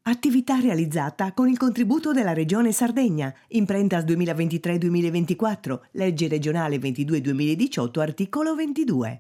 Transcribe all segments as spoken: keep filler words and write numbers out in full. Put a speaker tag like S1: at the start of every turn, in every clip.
S1: Attività realizzata con il contributo della Regione Sardegna, Imprentas duemilaventitré duemilaventiquattro, Legge regionale ventidue duemiladiciotto, articolo ventidue.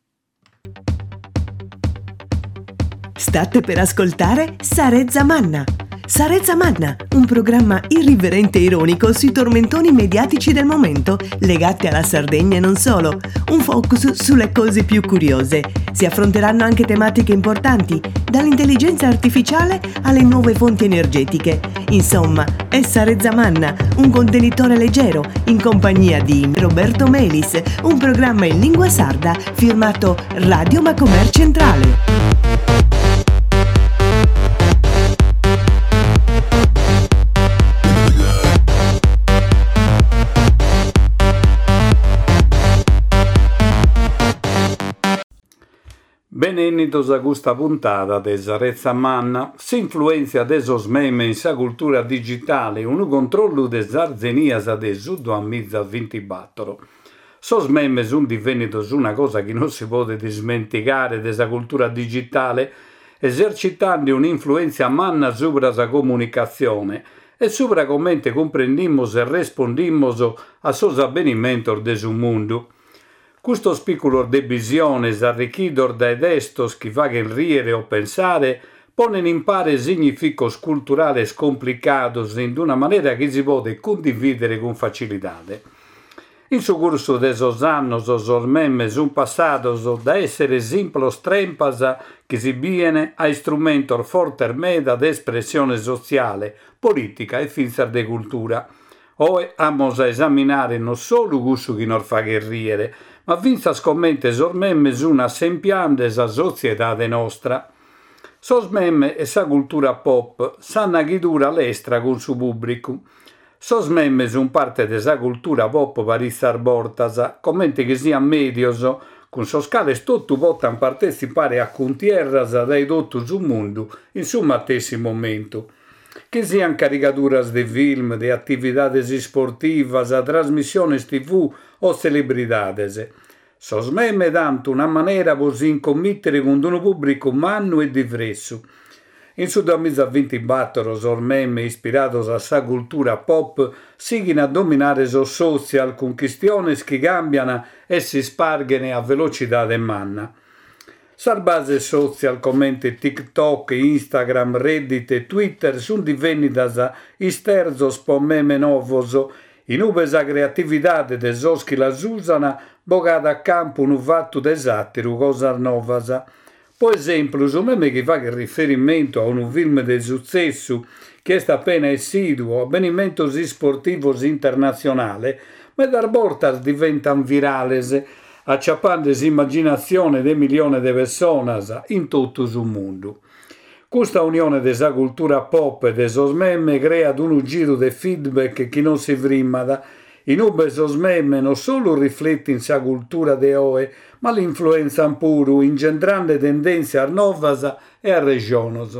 S1: State per ascoltare Sarezza Manna. Sarezza Manna, un programma irriverente e ironico sui tormentoni mediatici del momento, legati alla Sardegna e non solo. Un focus sulle cose più curiose. Si affronteranno anche tematiche importanti, dall'intelligenza artificiale alle nuove fonti energetiche. Insomma, è Sarezza Manna, un contenitore leggero, in compagnia di Roberto Melis, un programma in lingua sarda firmato Radio Macomer Centrale.
S2: Benvenuti a questa puntata di Sarezza Manna. Si influenza adesso smeme in sa cultura digitale un controllo de zarzenias adesso duemilaventiquattro. So smeme sono divenuti una cosa che non si può dimenticare della cultura digitale, esercitando un'influenza manna sopra la comunicazione e sopra come comprendiamo e rispondiamo a sos avvenimenti del mondo. Questo piccolo de visione, arricchito dai destos che fa che riere o pensare, pone in pare significos culturali complicados in una maniera che si può condividere con facilità. In suo corso de esos annos, os ormemme sono passados da essere simplos trempas che si viene a strumento forte meda di espressione sociale, politica e finza de cultura. Oi amos a esaminare non solo questo che non fa che riere, ma vinza scommette sormemme su una sempiante sa società nostra. Sosmemme e sa cultura pop sanno chi dura l'estra con su pubblico. Sosmemme su parte de sa cultura pop parissar bortas, commente che sia medios, con so scale tutto potan partecipare a cuntierras dai tutto su mondo in su matessi momento. Che siano caricaturas di film, di attività sportivas, a trasmissioni tivù o celebridades. Sosmemme tanto una maniera così incommittere con un pubblico manno e diverso. In su duemilaventiquattro sormemme ispirados a sa cultura pop siguin a dominare so social con questioni che cambiano e si spargano a velocità de manna. Sar base social come TikTok, Instagram, Reddit e Twitter sono divenutas isterzos po meme novos, in ube sa creatività de sos chi las usano, bogata a campo un fatto de satiru, cosas novas. Per esempio, su meme che fa riferimento a un film de successo che è appena esito, avvenimento sportivos internazionale, ma dar voltas diventan virales, acciappando l'immaginazione di milioni di persone in tutto il mondo. Questa unione della cultura pop e dei sos meme crea un giro di feedback che non si vrimada. In ube sos meme non solo riflettono sa cultura de oe, ma l'influenza pure, ingendrando tendenze a novas e a regionos.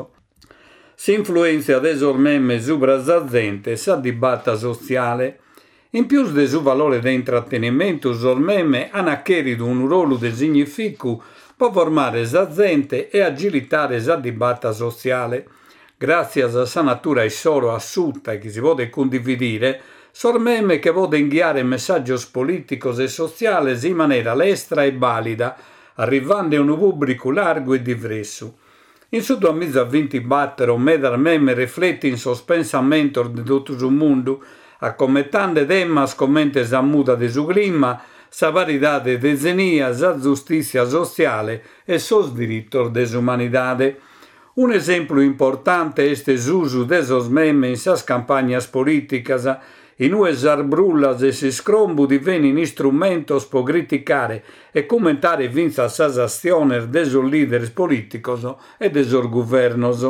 S2: Si influenza dei sos meme sopra sa gente e sa dibatta sociale. In più del suo valore di intrattenimento, sos meme hanno acquisito un ruolo di significato per formare sa gente e agilitare sa dibatta sociale. Grazie a sa natura solo assunta che si può condividere, sos meme che può inviare messaggi politici e sociali in maniera lestra e valida, arrivando a un pubblico largo e diverso. In su duemilaventiquattro, meda meme riflette in sos pensamento di tutto il mondo, accomettando temas come sa muta di su clima, sa varietà de etnia, sa giustizia sociale e sos diritti dell'umanità. Un esempio importante è l'uso de sos meme in sas campagnas politicas, in cui sar brullas e si scrombu divengono strumentos per criticare e commentare vinza sas aziones de sos leaders politicos e de sos governos.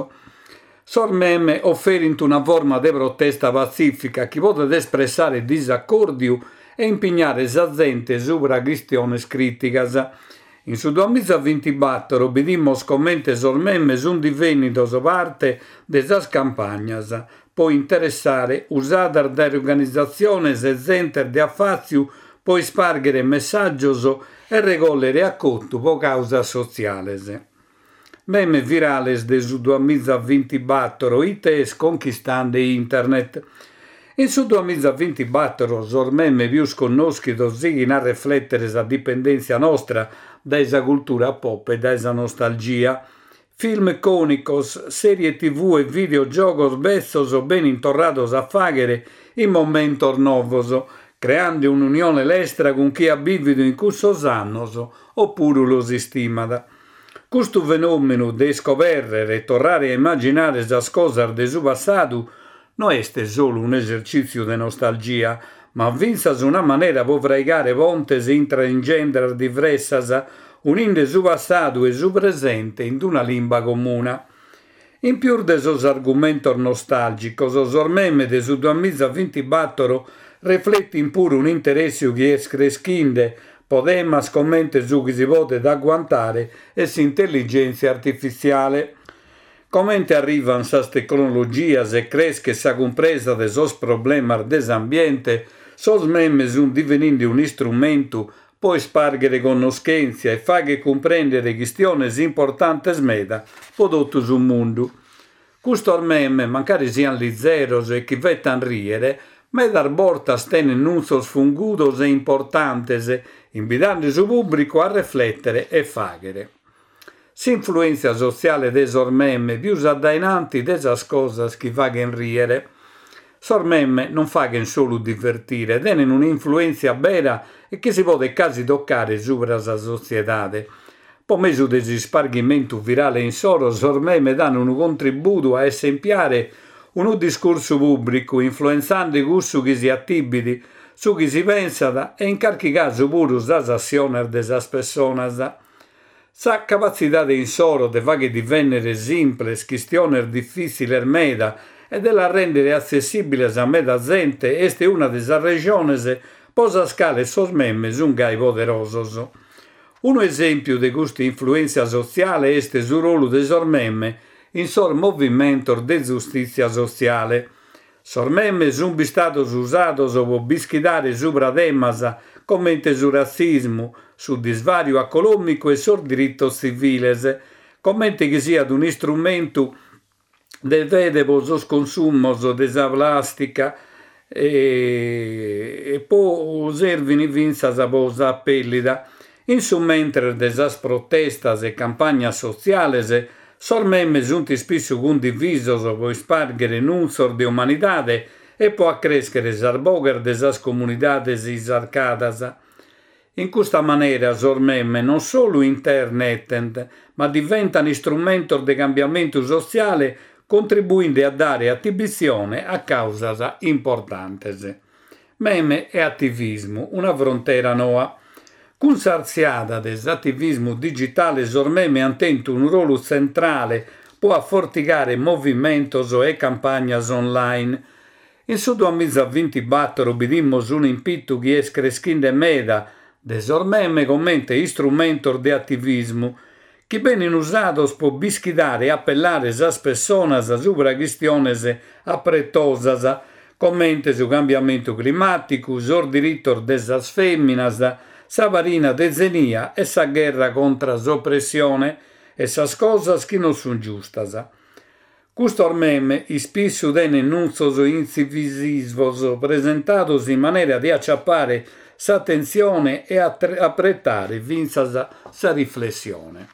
S2: Sos meme offerint una forma di protesta pacifica che può espressare disaccordio e impegnare sa gente sopra questioni criticas. In su duemilaventiquattro vedimos come sos meme sono divenuti parte de sas campagnas, può interessare usare da organizzazioni e center di affazio, può spargere messaggi e recogliere a conto po causa sociales. meme virales de su duemilaventiquattro, ites conquistando internet. In su duemilaventiquattro, sor meme più sconosciuto sighin a riflettere sa dipendenza nostra da esa cultura pop e da esa nostalgia. Film icónicos, serie tv e videogiochos bessos ben intorrados a faghere in momentos novos, creando un'unione lestra con chi ha vivido in cussos annos, oppure lo si stimada. Questo fenomeno de scoperre e tornare a immaginare esas cosas de su passato non è solo un esercizio di nostalgia, ma vinzas una maniera per fraigare pontes intragenere diversas, unendo su passato e su presente in una lingua comune. In più de sos argomentos nostalgicos, sor meme de su duemilaventiquattro riflettin pure un interesse che è crescinde, podemas commente su chi si pote agguantare e s'intelligenza artificiale. Commente arrivan sas tecnologias e cresche sa compresa de sos problemas dell'ambiente, sos memes sun divenendo un strumento per spargere conoscenza e fare comprendere questioni importanti meda per tutto il mondo. Questo meme, magari siano li zeros e chi vettan riere, ma dar bortas tenen nunzos fungudos e importantes, invitando il pubblico a riflettere e faghere. S'influenza sociale de sor meme più addainanti desas cosas chi faghen riere. Sor meme non faghen solo divertire, tenen un'influenza vera e che si può quasi toccare sopra la società. Po mesu de spargimento virale in soro, sor meme danno un contributo a esempiare un discorso pubblico, influenzando questo che si attibidi, su chi si pensa e in qualche caso pure das azioni desas personas. Sa capacità in soro de fare divennere simples, questioni difficili meda, e della rendere accessibile a meda gente, este una delle regioni posa scale sos memes un gai poderosos. Un esempio di questa influenza sociale este su ruolo de sor meme in sor movimento de giustizia sociale. Sor meme sun statos usados per bischidare sopra temas commente su razzismo, su disvario economico e sul diritto civile, commente che sia un strumento de vede per sos consumos de sa plastica e, e può servire vinzas per sa pellida. In su mentre de sas protestas e campagnas sociales, sor meme sunt spesso condivisos per spargere nunzor de umanidade e può accrescere s'arboger de sas comunidades isarcadas. In questa maniera sor meme non solo internet, ma diventano strumento di cambiamento sociale, contribuendo a dare attivazione a cause importanti. Meme e attivismo, una frontiera nuova. Con sarziata dell'attivismo digitale, sor meme antento un ruolo centrale può fortigare movimenti e campagne online. In su duemilaventiquattro vidimos un impitto che è crescendo meda de sor meme commente strumento di attivismo che vengono usati per bischidare e appellare sas personas sopra questioni apretosas, commente su cambiamento climatico, sul diritto delle femminas, sa varina de zenia e sa guerra contro l'oppressione e sas cosas che non sono giustas. Questo meme spesso tiene nunzos incivisivos presentados in maniera di acciappare s'attenzione e apprettare vinzas sa riflessione.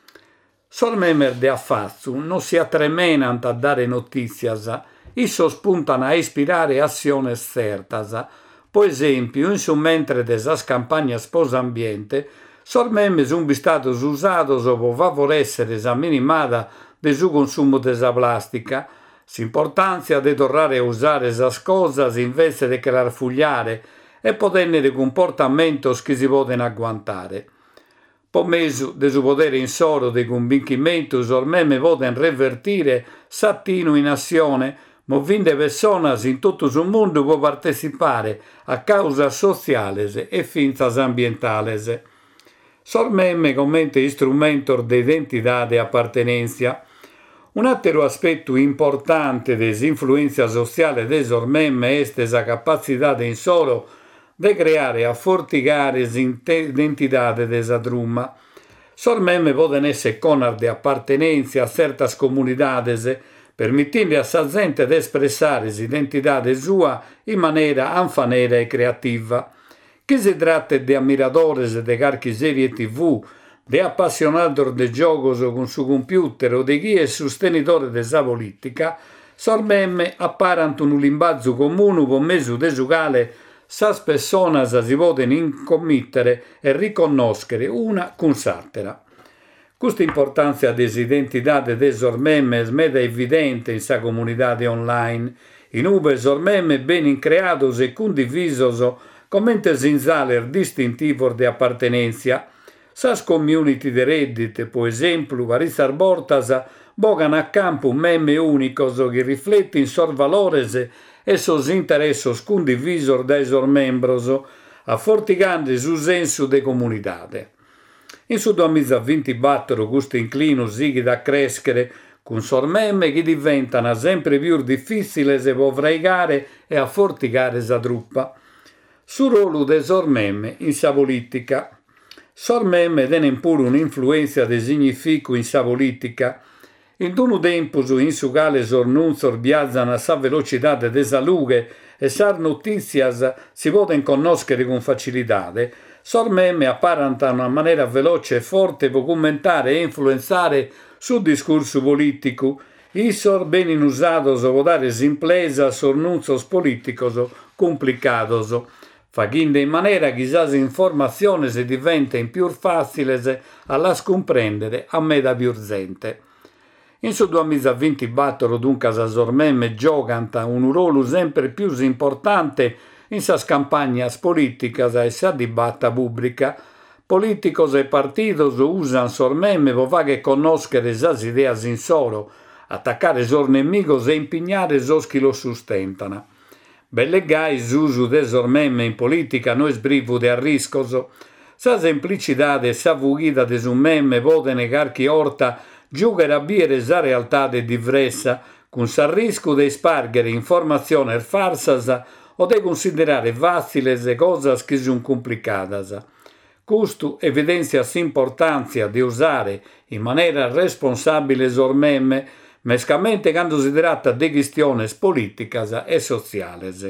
S2: Sor meme de affazzu non si atremenant a dare notizias, isso spuntano a ispirare azioni certas. Per esempio, in su mentre de sas campagnas post-ambiente, sor meme sun statos usados per favorecere sa minimada de su consumo de sa plastica, s'importanza de tornare a usare sas cosas invece de che l'arfugliare e poterne comportamentos che si poten agguantare. Po mesu de su potere in soro de convincimento, sor meme poten revertire s'attino in azione, movendo personas in tutto il mondo per partecipare a cause sociali e finzas ambientales. Sor meme commente strumento di identità e appartenenza. Un altro aspetto importante dell'influenza sociale de sor meme è la capacità in solo di creare a fortigare l'identità de sa trumma. Sormemme poden essere conar de appartenenza a certas comunidades, permittendo a sa gente di espressare l'identità sua in maniera anfanera e creativa. Chi si tratta di ammiradores de carchi serie tivù, di appassionados de giocos con su computer o di chi è sostenitore de sa politica, sormemme apparant un limbazzu comune con mesu de su quale sas personas si poden incommittere e riconoscere una con s'altra. Questa importanza dell'identità de sormemme è meda evidente in sa comunità online, in ube sormemme ben creados e condivisos commente sinzaler distintivor de appartenenza. Sas community de Reddit, per esempio, varisar bortas, bogan a campo memme unicos che riflettin sos valores e sos interessos condivisor dai sos membros, affortigando su senso de comunidade. In su duemilaventiquattro questo inclino sighi a crescere con sormemme che diventano sempre più difficili se può freigare e affortigare sa truppa. Su ruolo de sormemme in sa politica. Sormemme tenen pure un'influenza de significo in sa politica. In unu tempus in su quale sornunzor viaggiano a sa velocità de sa lughe e sar notizias si poden conoscere con facilitate, sormemme apparant in una maniera veloce e forte per commentare e influenzare sul discorso politico. Isor benin usados per dare simplesa a sornunzos politicos complicados, facendo in maniera che sas informazioni diventen più facili a las comprendere a meda più gente. In su duemilaventiquattro dunque sa sormemme giocant un ruolo sempre più importante in sas campagnas politicas e sa dibatta pubblica. Politicos e partidos usan sormemme per fare conoscere sas ideas in solo, attaccare sos nemigos e impignare sos chi lo sustentano. Bellegai s'usu de sormemme in politica no es privu de arriscos. Sa semplicitade e sa fughida de su memme poden negar chi orta giugare a biere sa realtade diversa, con s'arrisco de spargere informazioni farsas o de considerare vassiles e cosas che son complicadas. Custu evidenzia s'importanza di usare in maniera responsabile sormemme, mescamente quando si tratta di questioni politicas e sociales.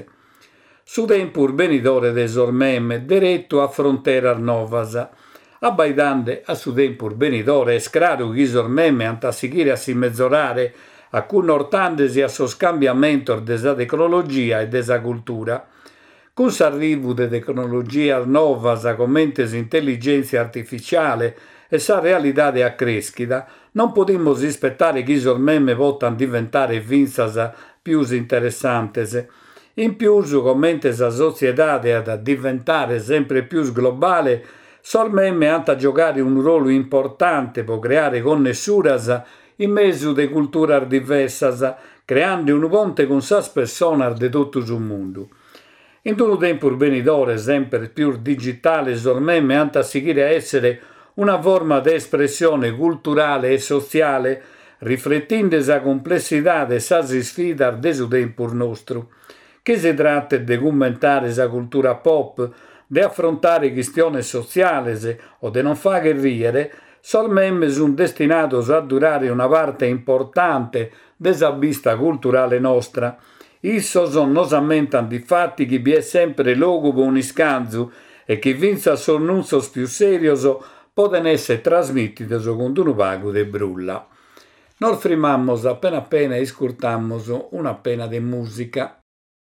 S2: Su tempus venidore de sormemme, diretto a fronteras novas. Abbaidande a su tempus venidore, es claro che i sormemme ant a seguire a si mezzorare, a connortandesi a sos cambiamentos de sa tecnologia e de sa cultura. Con s'arrivu de tecnologias novas, commente intelligenza artificiale e sa realidade a crescita, non podimos aspettare che i sormemme possano diventare vinzas più interessantes. In più, commente sa società ad diventare sempre più globale, sormemme ant a giocare un ruolo importante per creare connessuras in mezzo de culturas diversas, creando un ponte con sas personas de tutto il mondo. In un tempo venidore, sempre più digitale, sormemme ant a seguire a essere una forma di espressione culturale e sociale, riflettendo sa complessità e sa sfida de su tempo nostro. Che si tratta di commentare sa cultura pop, di affrontare questioni sociali o di non fare ridere, solmemme sono destinati a durare una parte importante della vista culturale nostra. Isso son nos ammentan di fatti che vi è sempre luogo per un iscanzu e che vinza sornunzos più serioso poden essere trasmittidos con un pago de brulla. Nos frimamos appena appena e ascoltamos una pena di musica.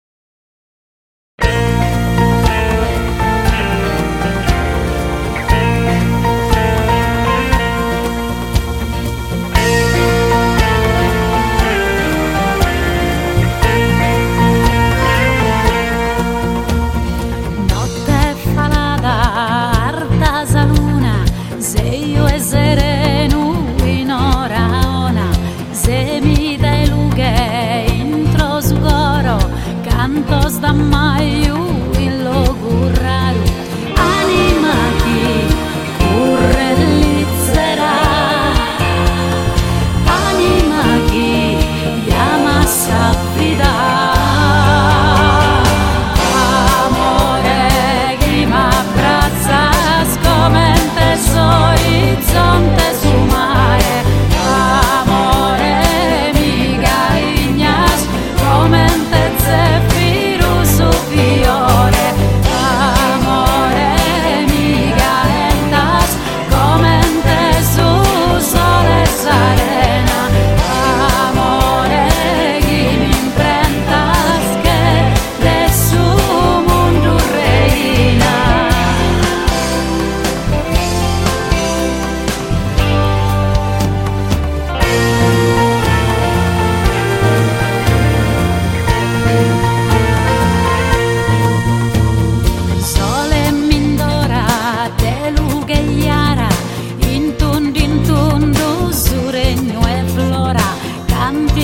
S3: Sereno in ora ona, se mi dai lughe intro su coro, canto sta mai il logo raro, anima chi corre lizzerà, anima chi chiama s'affida, amore chi m'abbrazza scomente sorriso.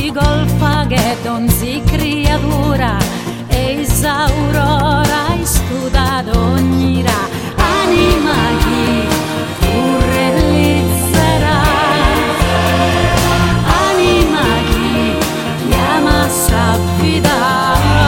S3: si golfa che donzi creatura e isaurora hai studato ogni ra anima chi tu realizzerà anima chi chiama s'affidare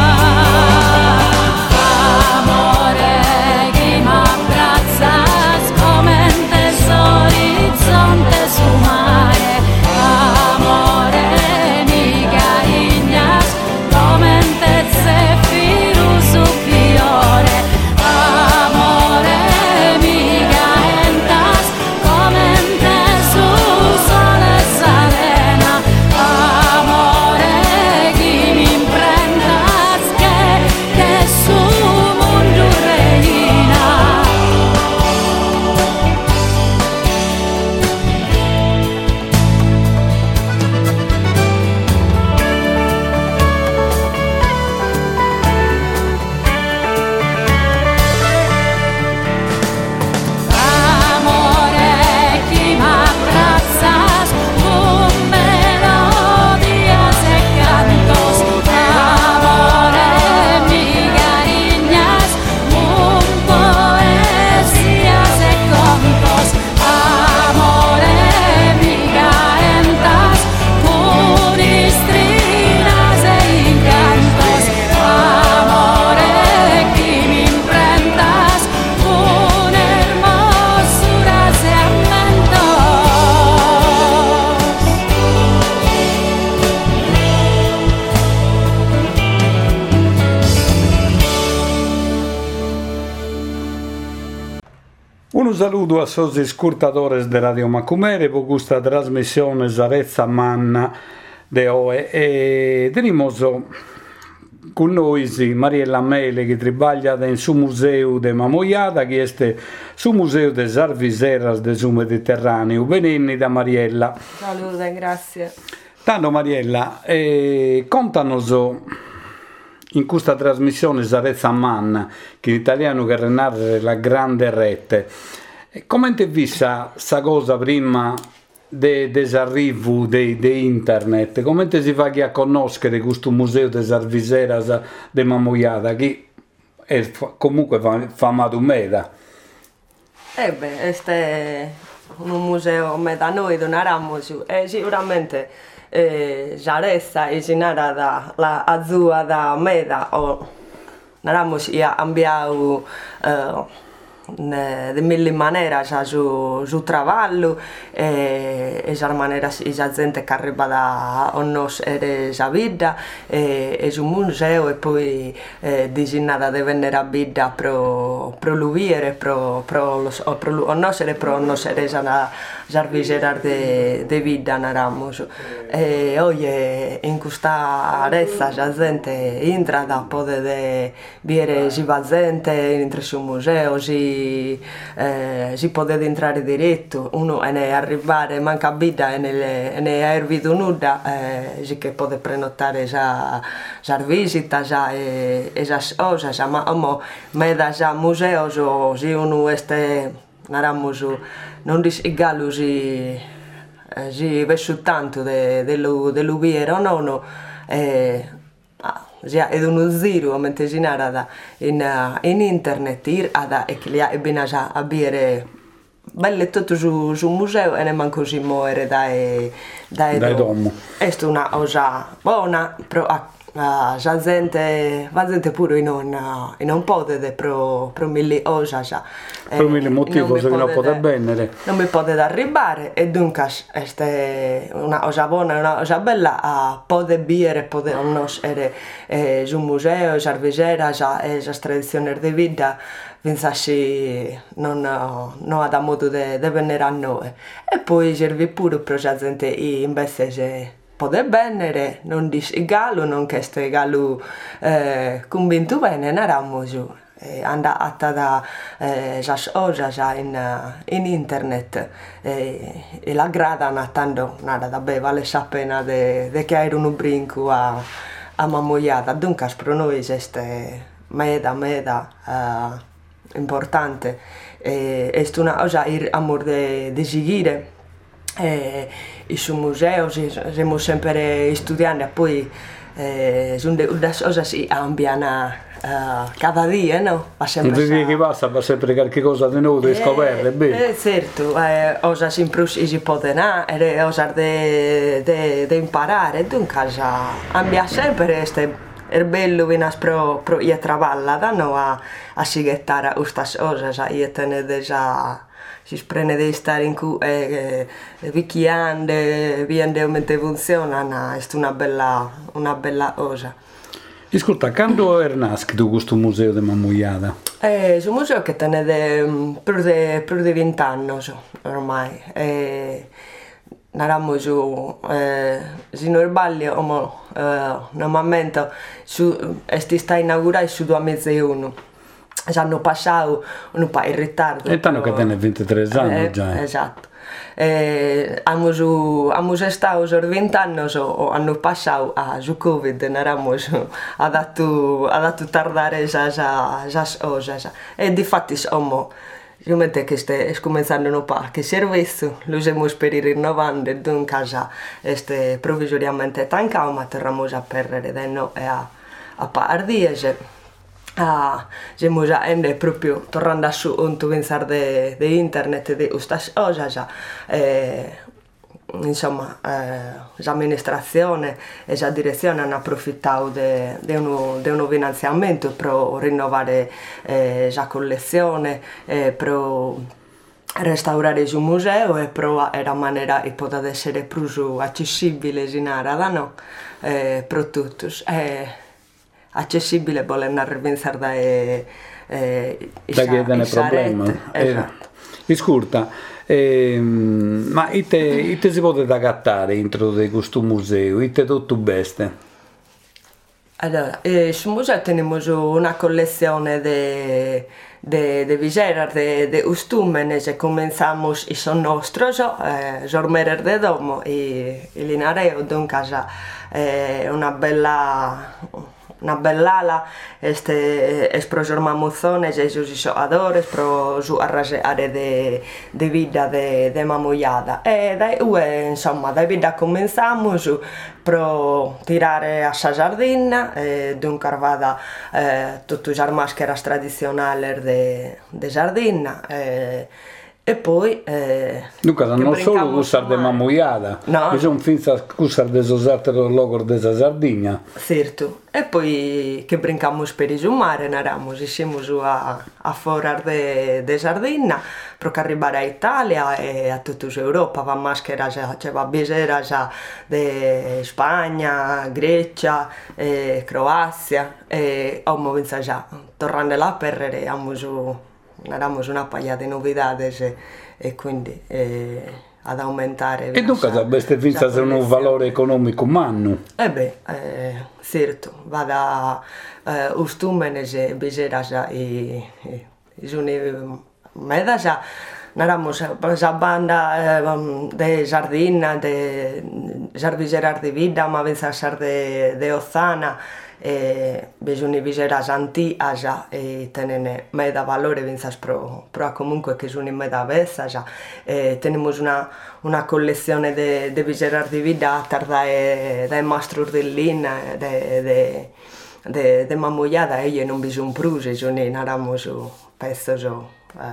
S3: amore che m'abbraccia come un tesoro orizzonte su mare amore mi carignas come un tezzefiro su fiore amore mi caentas come un teso sole serena amore che mi imprendas che che su mondo reina. Amore che m'abbraccias con melodías e cantos amore mi cariñas con poesías e contos amore mi caentas con histrinas e encantos amore que me imprentas con hermosuras e amentos.
S2: Un saluto a tutti gli ascoltatori di Radio Macumere per questa trasmissione Sarezza Manna di oggi e tenemos con noi Mariella Mele che lavora nel suo museo di Mamoiada che è sul museo di Sarviseras del suo Mediterraneo. Benvenuti da Mariella.
S4: Salute, grazie.
S2: Tanto Mariella, eh, contanos in questa trasmissione Sarezza Manna, che in italiano che narra la grande rete, e come ti vista questa cosa prima dell'arrivo di internet? Come ti si fa a conoscere questo museo di Sarviseras di Mamoiada, che è fa- comunque fa- famato meda?
S4: Eh beh, questo è un museo meda noi donaramos e sicuramente eh, Sarezza è narrata la azua da meda o naramos ia ambiau eh, de mille maneras a su, su traballo e esas maneras esa gente che arriva da nos ere sa vida e es un museo e poi eh, designata de venere a vida pro pro luviere pro pro los o pro o nosere pro nosere sa Sarviseras de de vida naramos e oye in questa arezza sa gente entra da pode de viere si va gente entro su museo si Eh, si potete entrare diretto, uno e ne arrivare manca vita e ne, e ne ha ervito nulla, eh, si che potete prenotare sa, sa visita sa, e, e sa cosa, sa, ma amo, me da sa museo so, si uno este naramos non disigalo si eh, si vesso tanto de, de lo, de lo viero no no eh, ah, ja, ed uno zero a mentesinare da in, uh, in internet ir ada e che li ha ebina già a bere belle tutto su, su museo e ne manco si muore dai dai
S2: Dai domo.
S4: È una cosa buona però a Uh, già gente, va gente pure in un, uh, in un po' de pro, pro mille osa già.
S2: Per mille motivi che non potete bene.
S4: Non mi potete arrivare e dunque è una cosa buona, una cosa bella a poter bere, poter conoscere eh, sul museo, Sarviseras e le tradizioni di vita. Pensassi non, non ha modo di venire a noi e poi serve pure per la gente invece se potete venire, non dice gallo, non che sto gallo eh, convinto bene, andiamo giù. Eh, anda atta da eh, già oggi già in, uh, in internet eh, e la grada nattando nada da beh vale la pena de, de che hai un brinco a, a Mamoiada dunque per noi è meda meda uh, importante e è una cosa ir amor de, de seguire e in su museo siamo sempre studiando e poi eh, sono delle cose si cambiano uh, cada dia, no? Va sempre
S2: un giorno che passa va sempre qualche cosa di nuovo di scoprire, bene.
S4: Eh, certo, eh, cose in più si può tenere, cose da imparare, dunque cambia sempre questo. È bello venire pro pro io travalla no a a sighettare queste cose, io tenere già si sprende di stare in cui eh, eh, vicchiando, vedendo come funziona, è una bella una bella cosa.
S2: Ascolta, quando è nato questo museo di Mamuiada?
S4: È un museo che tiene più di più di venti anni ormai. E, Naramo giù, eh, se non sbaglio, eh, normalmente su, è stato inaugurato sul duemilauno. Hanno passato un po' in ritardo.
S2: E tanto che tiene ventitré anni
S4: eh,
S2: già.
S4: Esatto. Eh, abbiamo stato per venti anni, hanno passato a su Covid, naramo ha dato, ha dato tardare le cose. E di fatti siamo. Sicuramente che stai cominciando un po' che servizio, lo usiamo per i rinnovando, dunque è provvisoriamente tancato, ma terremo a perdere da noi a, a Pardiese. Ah, siamo già proprio tornando su un pensare di internet, di queste cose, eh, insomma, eh, l'amministrazione e la direzione hanno approfittato di uno, uno finanziamento per rinnovare eh, la collezione, eh, per restaurare il museo e per era maniera di poter essere più accessibile in area no? eh, per tutti. Eh, accessibile vuole andare a pensare da eh, eh,
S2: da che è un problema.
S4: Esatto.
S2: Eh, Ascolta, eh, ma ite, ite si potete adattare dentro di questo museo? Ite tutto beste?
S4: Allora, eh, sul museo abbiamo una collezione di de, de viseras, de, de costumes, e cominciamo i son nostros, eh, jormerer de domo e, e linareo, dunque eh, una bella una bell'ala este es pro giorma muzzones e sus isoadores pro su arrasare de de vita de de mamuiada e dai ue insomma dai vita cominciamo su pro tirare a sa giardina e d'un carvada eh, tutte le maschere tradizionali de de giardina e e poi eh,
S2: dunque non solo cussar de mamuiada,
S4: no,
S2: ma sono finza cussar de sosartero logor de sa Sardegna.
S4: Certo, e poi che brincamo per il mare, naramo, siamo su a, a forar de, de Sardegna, per arrivare a Italia e a tutta Europa, va maschera, c'è va bisera de Spagna, Grecia, e Croazia, e amo pensa già, tornando là per amo su abbiamo una paia di novità e, e quindi eh, ad aumentare.
S2: E dunque queste finza sono un valore economico manno?
S4: Eh beh, eh, certo, va da eh, ustumene e bisera e sono meda già abbiamo la banda eh, de Sardina, de Sarviserar di Vida, ma pensa de, de Ozzana, e bisogna visera antica già e tenere meda valore vinzas pro pro comunque che sono in meda vessa già e teniamo una una collezione de de visera di vita tarda e dai mastro dell'in de de de de mamuiada e io non bisogna pruse sono in aramo su pezzo so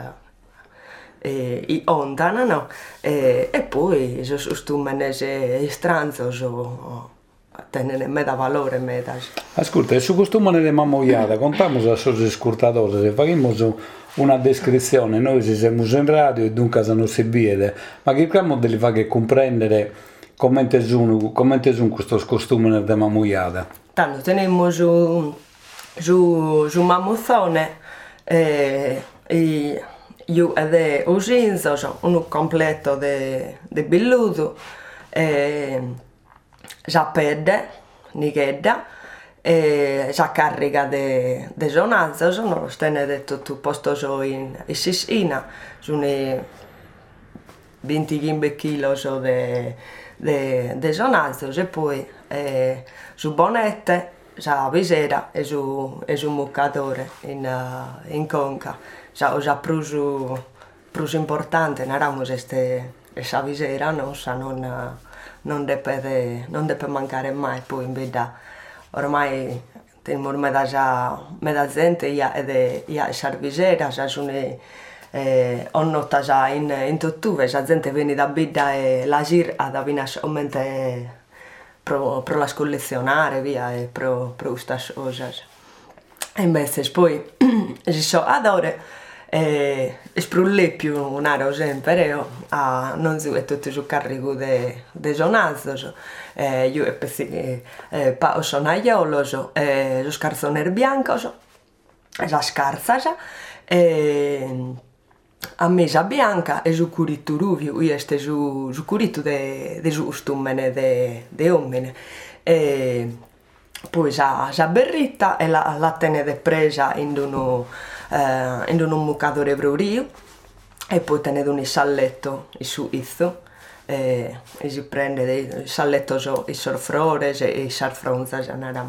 S4: e i ondana no e e poi so stumenese stranzo so tenere meda valore meda.
S2: Ascolta, e su costume di mamuiada, contiamo a suoi ascoltatori, se facciamo una descrizione, noi siamo in radio e dunque non si vede, ma che cerchiamo di fare comprendere come sono questi costumi di mamuiada.
S4: Tanto teniamo su su su mamuzzone e e io ed usinzo un completo di billudo e già pede, nighedda, e già carica di de sonazzo, sono lo stene detto tu posto so in Sissina, sono venticinque chili di sonazzo e poi eh, su bonette, già visera e su, e su muccatore in, uh, in conca, già ho già preso più importante, naramo queste e sa visera nostra non, non, deve, non deve mancare mai poi in vita. Ormai teniamo meda già meda gente io e io sa visera, già sono eh, ho nota già in, in tutto, la gente viene da vita e la gir ad avere solamente pro, pro la collezionare via e pro, pro queste cose. E invece poi ci sono adoro e sprulle più una rosa però a non so è tutto il carico de de zonazzo eh io e pezzi eh pa sonaiolo so eh lo scarzoner bianco so la scarza e a mesa bianca e su curito ruvio io este su su curito de de giustumene de de omine e poi già già berrita e la la tenere presa in uno eh, in un mucadore brurio e poi tenere un salletto su izzo e, e si prende il salletto so, i sorfrores e i sarfronza già naram.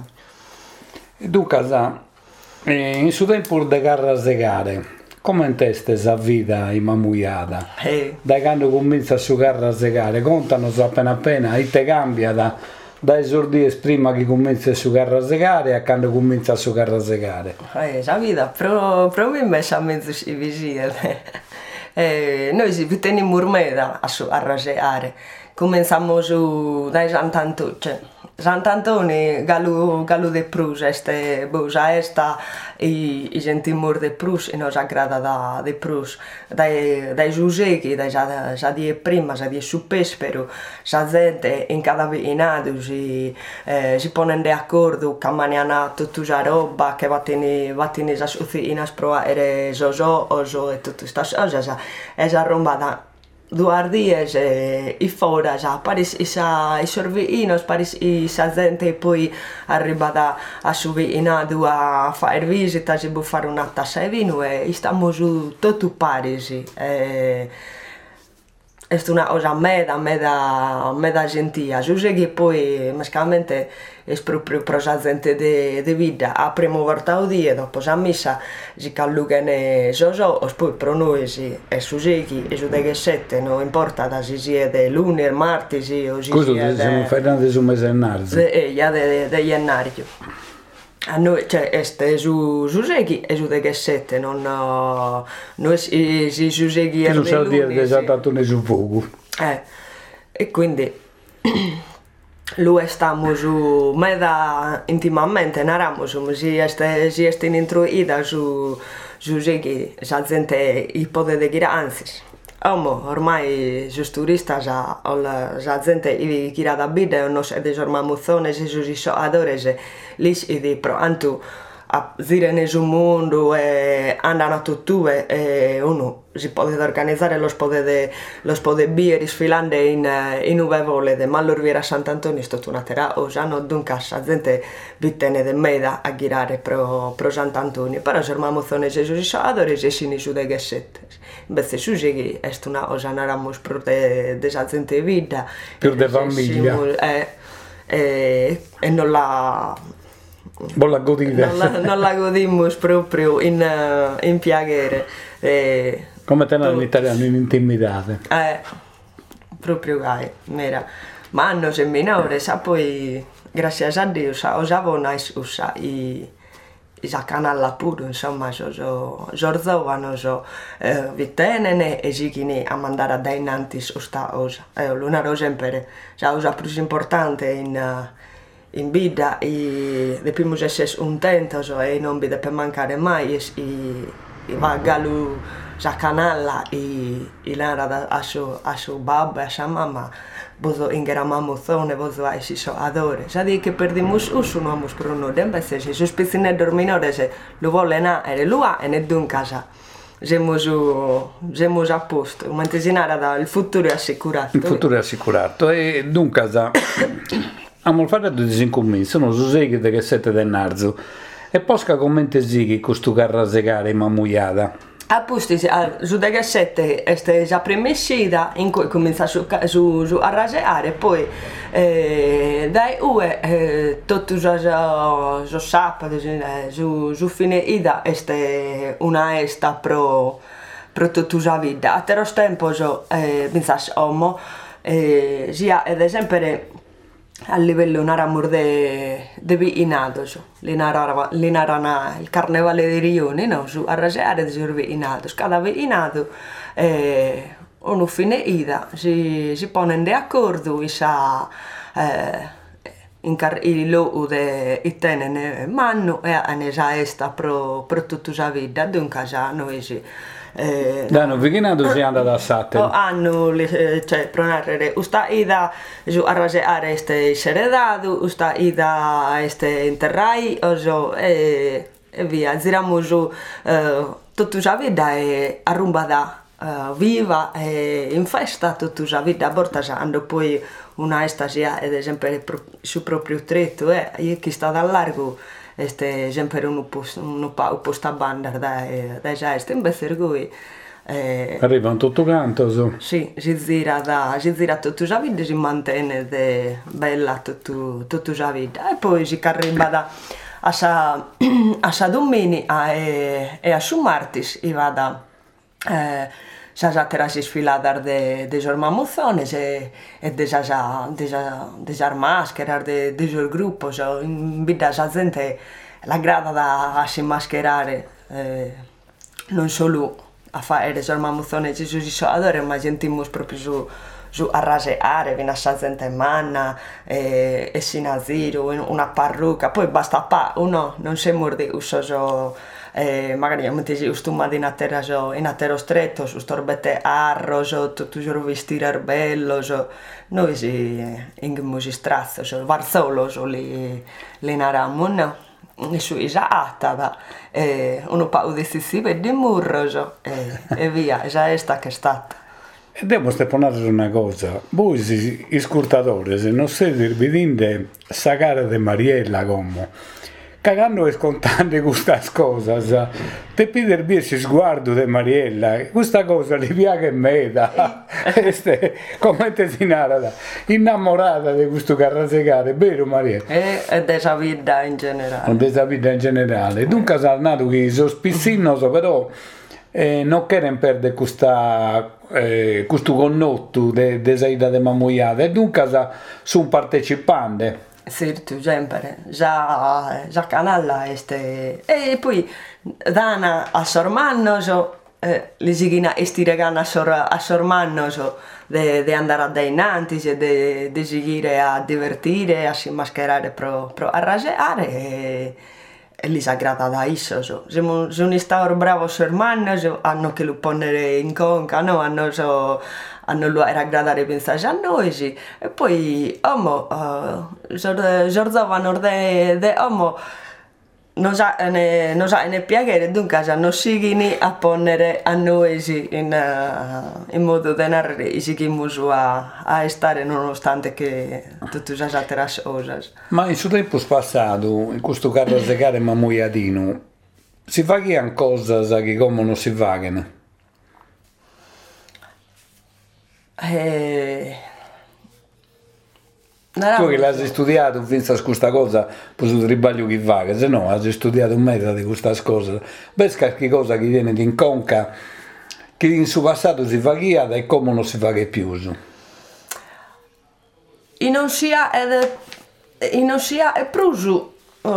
S2: Dunque, eh, in suo tempo di garra segare, come inteste la vita in mamuiata?
S4: Eh.
S2: Da quando comincia a giocare a segare, contano appena appena, e te cambia da da esordi prima che comincia a giocare a segare a quando comincia a giocare a segare.
S4: Eh, la vita pro pro mi messa mezzo si vigile. Eh, noi si teniamo murmeda a a rasegare. Cominciamo su dai Sant'Antonio, cioè Sant'Antonio galu galu de Prus este bosa esta i i gentimor de Prus e nos agrada da de Prus dai dai Giuseghi dai già già di prima già di suppespero sa gente in cada vecinado si eh, si ponen de accordo camaniana tutta la roba che va teni va teni za sucinas pro ere zozo ozo e tutto sta cosa è già roba da due dies e i fora già paris isa i sorvinos paris isa gente poi arriva da a suvinado a fare visita si può fare una tassa e vino e stiamo su tutto parisi e è una cosa meda meda meda gentia Giuseghi poi mescamente è proprio per la gente di de vita a prima volta o dia dopo la messa si callugano zozo o poi per noi si è Giuseghi e su de sette non importa da si sia de lunedì martedì o si
S2: questo
S4: sia
S2: siamo fermati su mese gennaio
S4: e ja de de gennaio a noi cioè este su Giuseghi e su de sette non noi si si Giuseghi
S2: è non sa dire che già tanto ne su fuoco
S4: eh e quindi lo stiamo su meda intimamente naramo su si este si este introita su Giuseghi sa gente i pode de anzi Omo, ormai su turista già la gente i gira da video non se desormamuzzone se su si adores lì i di pro antu a dire nel mondo e andano tutto e uno si può organizzare lo spode de lo spode bieri sfilande in in uvevole de Mallorviera Sant'Antonio sto una terra o già non dunque la gente vittene de meda a girare pro pro Sant'Antonio però sormamuzzone se su si adores e si ni su de gesette invece su si è una cosa naramos pro de de sa gente vita
S2: più de famiglia
S4: e e e non la
S2: non la godite
S4: non la, non la godimmo proprio in, uh, in piacere eh,
S2: come te in italiano in intimidate
S4: eh, proprio gai mera ma hanno se minore sa poi grazie a Dio sa osavo nice usa i i sa canalla pure insomma so so zorzovano so eh, vitenene e sigini a mandare a dai nantis usta osa eh, una rosa impere sa usa più importante in uh, in vita e dobbiamo essere contenti e non vi deve mancare mai e, e, e va galu sa canalla e, e l'ara a suo a suo babbo e a sua mamma bozo ingramamo zone bozo a si so adore sa di che perdimus uso non amos pro no den veces se sospecine dorminore se lo vuole na e lua e ne dun casa siamo su siamo a posto mantesinare da il futuro è assicurato
S2: il futuro è assicurato e dunque da abbiamo fatto due disincominci, sono su seghe che sette del narzo e posca commenti sighi questo carra segare in mamuiata.
S4: A posto, su de sette è già premessita in cui comincia su, su, su a rasegare poi eh, dai ue eh, tutto già già sabato su, su fine ida è una esta pro per tutta la vita. A teros tempos, eh, pensas, omo, eh, sia ed esempio a livello naramur de, de vicinados, l'inarana, l'inarana, il carnevale di Rioni, no, su arraseare di vicinados, cada vicinato, eh, uno fine ida, si, si pone de accordo e sa, eh, il luogo de i tenen manno e ne sa esta pro, pro tutta la vita, dunque sa noi si,
S2: Eh, Danno vicinato si anda da Satte.
S4: Hanno, cioè, pronare, usta ida a raseare este seredado, usta ida este interrai, oso, e, e via. Ziramo su eh, tutta la vita e arrumbada uh, viva e in festa tutta la vita, porta sanno poi una estasia, ad esempio, su proprio tretto, eh, chi sta dal largo. Este sempre un un posta bandar da da già este invece lui
S2: eh, arriva un tutto canto so.
S4: Sì, si gira da si gira tutto la vita, si mantiene de bella tutto tutto la vita e poi si arriva da a sa a sa domenica e, e a su martis i vada eh, sa già terasi sfilada de de giorma mozones e e de già de già de già maschera de de gior gruppo so in vita sa gente la grada da a si mascherare eh, non solo a fare giorma mozones ci si so adore ma sentimos proprio su su a raseare viene a sa gente manna e e si naziro una parrucca poi basta pa uno non si morde uso so Eh, magari mi si ustumma in atterra so, in attero stretto su storbette arro so, tutto giuro vestire bello so. Noi si in musistrazzo so varzolo so li li narammo no e su isa atta e uno pau decisivo e di murro so e, e via esa è sta che è stata.
S2: E devo steponare una cosa, voi i scurtatori se non siete vedendo sa gara di Mariella come cagando e scontando questa cosa, te pider biesi sguardo di Mariella, questa cosa li piace me da, come te si narra, innamorata di questo carrasegare, vero Mariella?
S4: E, e della vita in generale.
S2: Della vita in generale, dunque sono nato che sono spizzino, però eh, non vogliono perdere questa, eh, questo connotto di saida di mammoiata, e dunque sono partecipanti.
S4: Certo, sempre, già, già canalla este. E poi dana a sormanno so, eh, li sigina esti regana a sor a sormanno so de, de andare a dai nanti e de, de seguire a divertire, a si mascherare pro, pro a raseare e, e li sagrada da isso so. Siamo sono stato bravo sormanno so, hanno che lo ponere in conca, no, hanno so hanno lo era gradare pensare a noi sì. E poi omo uh, giordavano de, de omo non sa ne non sa ne piacere dunque non sigini a ponere a noi sì in, uh, in modo da narrare i sighimus a, a stare nonostante che tutte queste altre cose.
S2: Ma in suo tempo passato in questo carro segare mammoiadino si facevano cose che come non si facevano?
S4: Eh...
S2: Tu che l'hai studiato, pensi a questa cosa, per il tribaglio che fa, se no hai studiato un metodo di queste cose, vedi qualche cosa che viene in conca, che in suo passato si faceva e come non si fa più.
S4: E non sia e non sia è pruso, uh,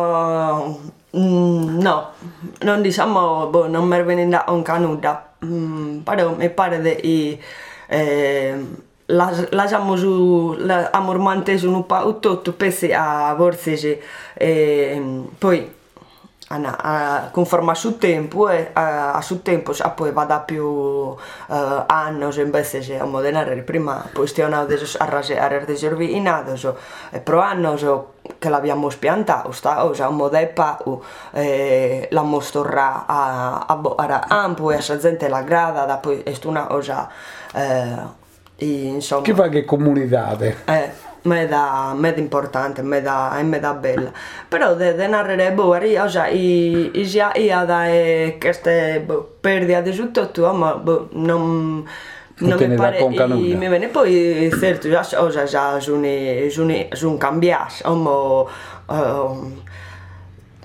S4: no, non diciamo, boh, non mi viene da un canuda, mm, però mi pare di... Eh, lasciamo su l'amor manteso un po' tutto pensi a vorsi e poi a, a conforma sul tempo e a, a sul tempo a poi vada più uh, anni invece se a modernare prima poi stiamo a rasare di servi in adesso e pro anno so, che l'abbiamo spiantato sta cosa un modepa eh, la mostrerà a a a ampo e a gente la grada da poi è una cosa eh, insomma
S2: che fa che comunità
S4: eh me da me importante me da e me da bella però de, de narrare boh io i i già io da e queste boh, perdita di tutto ma boh, non non mi pare i, mi viene poi certo già cosa già sono sono sono cambiato um,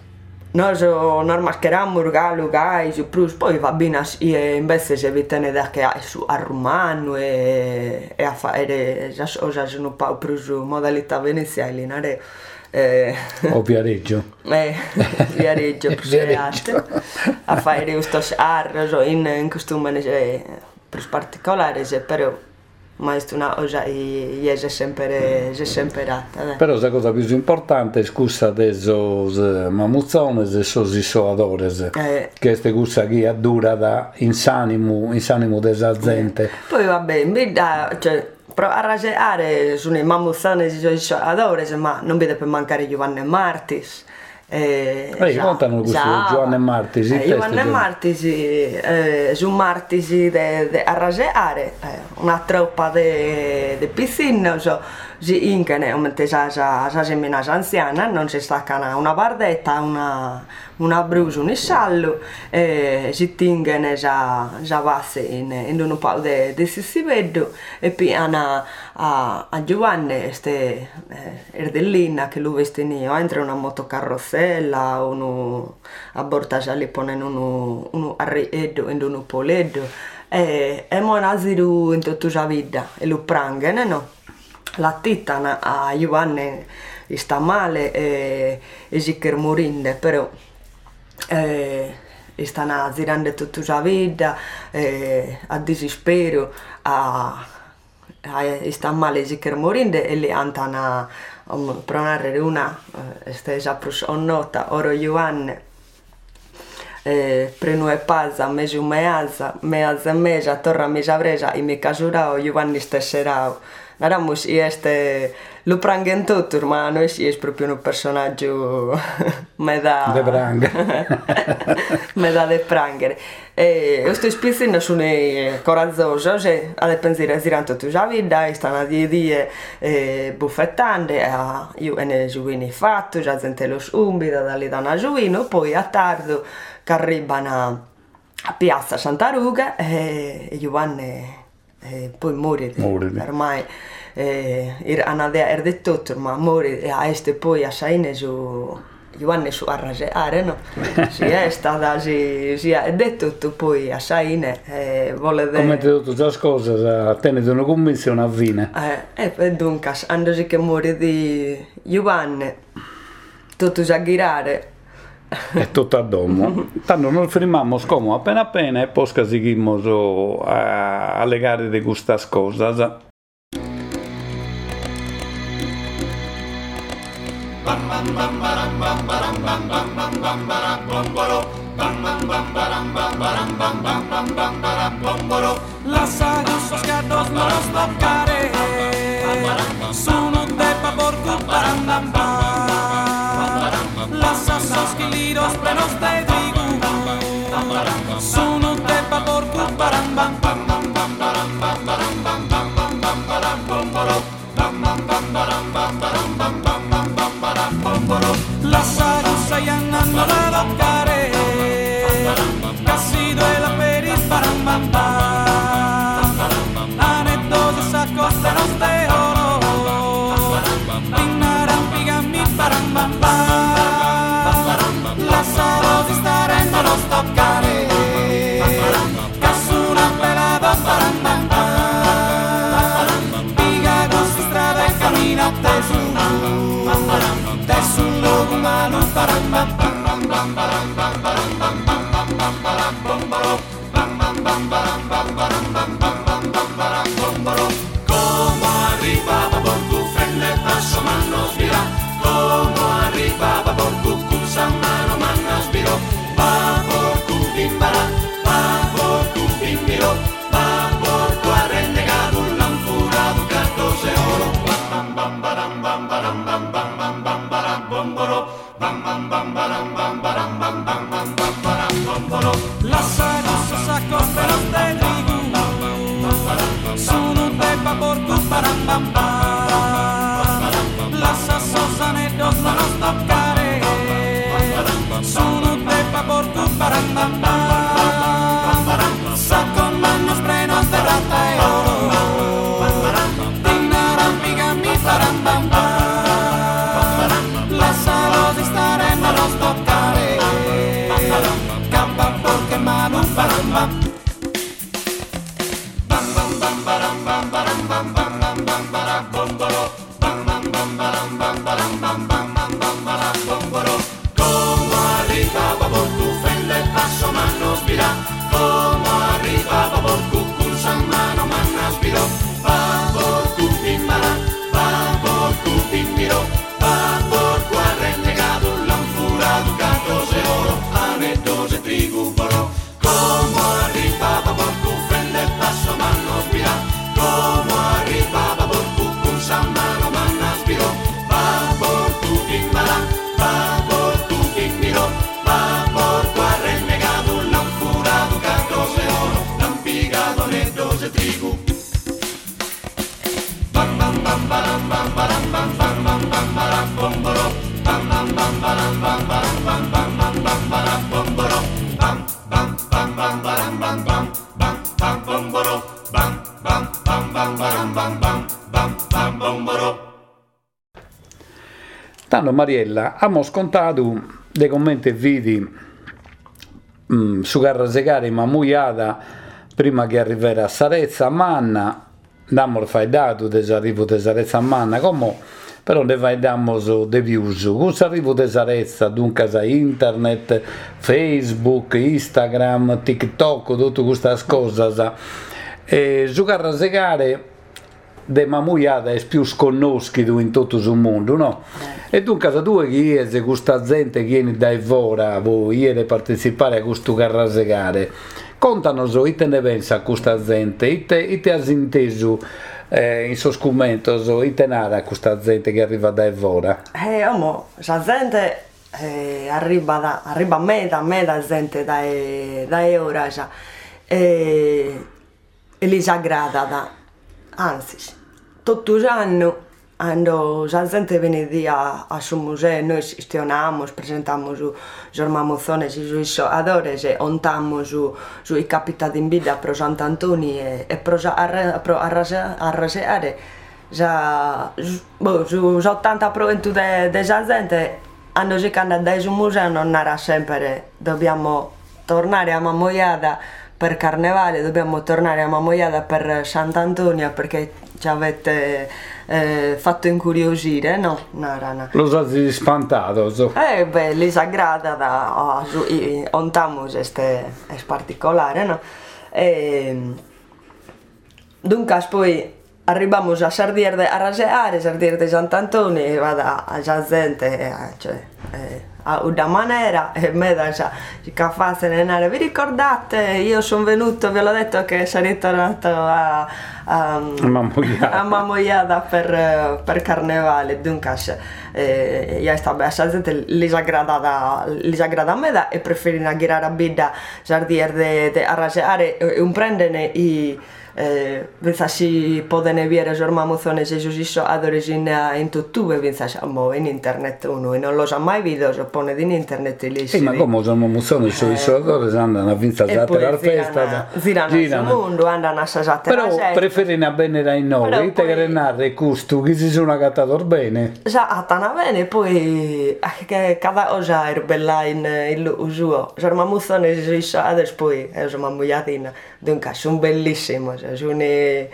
S4: noi non mascheriamo galu, gai, su plus, poi va bene, e invece se vi tenete che su a rumano e, e a fare, già sono un po' più su modalità veneziana, eh,
S2: o Viareggio.
S4: Eh, Viareggio,
S2: Viareggio.
S4: a fare questo arroso in, in costume più particolari, però ma è una cosa che è sempre, è sempre rata.
S2: Però la cosa più importante è scusa adesso mamuzzones e sos isoladores, eh. che questa cosa che dura da insanimo, insanimo della gente.
S4: Eh. Poi vabbè, in vita, cioè, a ragionare sulle mamuzzones e isoladores, ma non vede per mancare Giovanni Martis. Eh,
S2: eh, contano questo Giovanni Martisi.
S4: Eh, Giovanni Martisi, eh, su Martisi de, de arrasare, eh, una troppa di piscine, so, si incane, mentre sa sa sa semina anziana, non si stacca una bardetta, una una brusa, un sallo, eh, si tingono già già base in in un po' di di sissivedo e poi a a a Giovanni ste eh, erdellina che lui vestinio entra una motocarrozzella uno a borda già li pone uno uno arredo in uno poledo e e monaziru in tutta la vita e lo prangen no la titana a Giovanni sta male e e si che morinde però eh, stanno girando tutta la vita eh, a desispero a, a sta male si che morinde e le antana um, pronare una eh, stesa plus onnota oro Giovanni eh, prenu e pazza mesu meazza meazza mesa torra mesa bresa e mi casurao Giovanni stesserao Naramus este lo prangen tutto, ma noi si è proprio un personaggio me da
S2: de prangere.
S4: me da de prangere. E questo spizzi sono coraggioso, se a pensare girando tutta la vita, stanno di die eh, buffettando, io ne giovini fatto, già gente lo umbida da lì da una giovino, poi a tardo che arrivano a Piazza Santa Ruga e Giovanni e poi muore ormai eh, hanno detto tutto ma muore e a este poi a Saine su Giovanni su a rasare no si è stata si, si è detto tutto poi a Saine eh, vuole
S2: come tutte le cose a tenere una convinzione a fine
S4: eh, e dunque quando si che muore di Giovanni tutto a girare
S2: è tutto a domo. Tanto non fermiamo come appena appena e poi seguimos a, a legare di queste cose.
S3: Las aguas que dos no los tocaré sono un tepa por tu parandamba. Las asas kiliros plenos de trigo sono un tepa por tu parambam. Las aguas ya no la tocaré casi duela peris parambam. Anecdotas a costa nos de oro dignaran pigami parambam. Las aros estarán no los tocaré casuna pelada parambam. Piga gusto strada e cammina tesu tesu luogo umano parambam. Como arribaba por tu frente paso manos mira como arribaba por tu cusa mano manos miro va por tu bimbara va por tu bimbiro va por tu arrendegado lanfurado cartos de oro bam bam baram bam baram bam bam bam bam baram bomboro bam bam bam baram bam baram bam bam bam bam baram bomboro las aguas a costeros de trigo sono un tepa por tu param bam bam las asos anellos no los tocaré sono un tepa por tu param bam bam saco manos plenos de plata y oro dignaran pigami param bam bam las alos estaré no los tocaré bam baram bam bam bam bam baram bomboro. Como arribava por tu fende passo mano spira. Como arribava por cucursan mano manna spiro. Va por tu bimbara, va por tu bimbiro. Va por cuarre negado l'anfurado cantose oro. Ane dose trigu boro. Como arribava por tu fende passo mano spira. Como arribava por cucursan mano manna spiro. Va por tu bimbara, va por tu bimbiro. Va por cuarre negado l'anfurado cantose oro. L'ampigado ne dose trigu. Bam bam bam baram bam baram bam bam bam bam baram bomboro. Bam bam bam baram bam baram bam bam bam bam baram bomboro. Bam bam bam bam baram bam bam bam bam bomboro. Bam bam bam bam baram bam bam bam bam bomboro.
S2: Tanto Mariella, abbiamo scontato dei commenti e video mm, su Carrasegare ma muiata prima che arrivare a Sarezza Manna. Dammo fai dato desarrivo de Sarezza Manna, come però ne vai dammo de più su. Questo arrivo de Sarezza, dunque a internet, Facebook, Instagram, TikTok, tutte queste cose. E su Carrasegare de mamuiata è più sconosciuto in tutto il mondo, no? E dunque a due chiese, questa gente che viene da Evora, voi ieri partecipare a questo Carrasegare. Contano so, ite ne pensa a questa gente, ite, ite has inteso eh, in suo scomento, so, ite nara questa gente che arriva da Evora?
S4: Eh, amo, la gente eh, arriva, da, arriva a me, da me, da gente da, da Evora, già, e, e li si aggrada, da, anzi, tutto l'anno. Quando la gente viene lì a, a sul museo, noi stiamo, presentiamo su Giormamozzone, su i adore, ontiamo su, su i capitati in vita per Sant'Antonio e, e per arrasare, già, boh, su ottanta per cento della gente, quando si candida sul museo non era sempre, dobbiamo tornare a Mamoiada per Carnevale, dobbiamo tornare a Mamoiada per Sant'Antonio perché ci avete eh, fatto incuriosire, no? Narana.
S2: Lo so di spantato, so.
S4: Eh beh, li sagrada da oh, su, i, ontamos este è particolare, no? E, dunque poi arriviamo a Sardier de Arraseare, Sardier de Sant'Antonio e vada a gente, cioè eh, a una maniera e me da già il caffè se ne andare. Vi ricordate? Io sono venuto, ve l'ho detto che sarei tornato a a Mamoiada per, per Carnevale, dunque eh, io stavo a gente li sagrada li sagrada a me e preferisco girare a bida Sardier de, de Arraseare e un prendere i Eh, vinsa si podene viere Giormamozzone se si so adores in, in tutto e vinsa mo in internet uno e non lo sa mai video si pone in internet lì
S2: sì, ma come Giormamozzone se so adores andano a vinsa a la festa
S4: girano al mondo andano a assaggiare
S2: però preferiscono a bene dai noi te che narre questo che si sono agattato bene
S4: già attana bene poi che cada cosa è bella in il uso Giormamozzone se so adores poi è una mugliatina dunque sono bellissimo sono eh,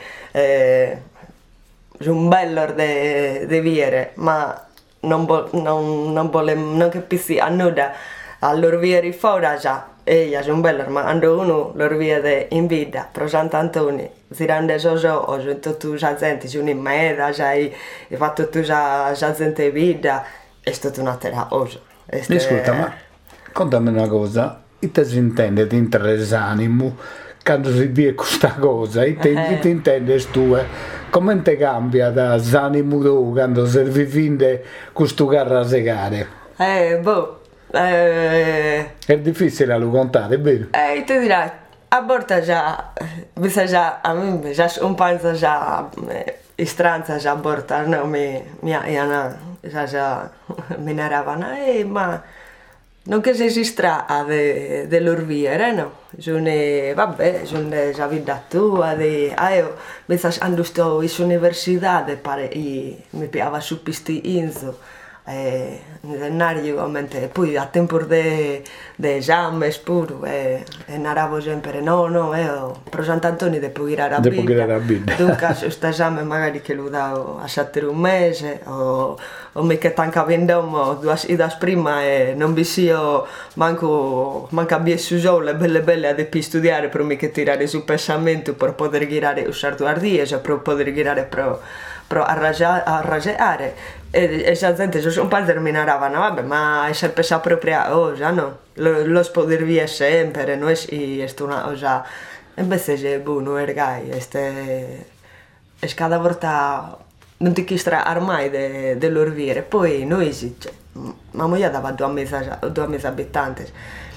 S4: un bello di viere ma non, vo, non, non, vole, non capisci a nulla allora viere fuori già e sono bello ma quando uno lo vede in vita per Sant'Antonio si rende so so o sono tutti la gente sono in meda hai fatto tutta la gente in vita è stata un'altra cosa
S2: este... ascolta ma contami una cosa te si intende di interessanimo quando si vede questa cosa, e te, eh. te intendi tu, eh? Come ti cambia da animo tu quando si vivinde questo Carrasegare?
S4: Eh, boh, eh...
S2: È difficile a lo contare, è vero?
S4: Eh, ti direi, a volte già, già, a me già un po' già, in stranza già a volte, no, mi, mi, già, già, mi naravano, eh, ma... Non che si stra de, de l'orviere, no? Sono, vabbè, sono la vita tua, de, ah, io, quando sto in università, pare, i, mi piaceva su pisti inzo, e nell'ario poi a tempo di esame pure e, e narravo sempre no no io pro Sant'Antonio devo girare a Biglia dunque questo esame magari che lo davo a sette un mese o, o mi che tanca vendomo due idee prima e non vi sia manco manca abbia su sole belle belle a devi studiare per mi che tirare sul pensamento per poter girare usare due ardies per poter girare pro pro arraggiare e, e la gente se un po' terminavano vabbè ma è sempre la propria cosa no lo, lo poter via sempre non è una cosa e invece è buono ergai este è cada volta non ti chistra ormai de, dell'orviere poi noi sì cioè, ma moglie dava due mesi due mesi abitanti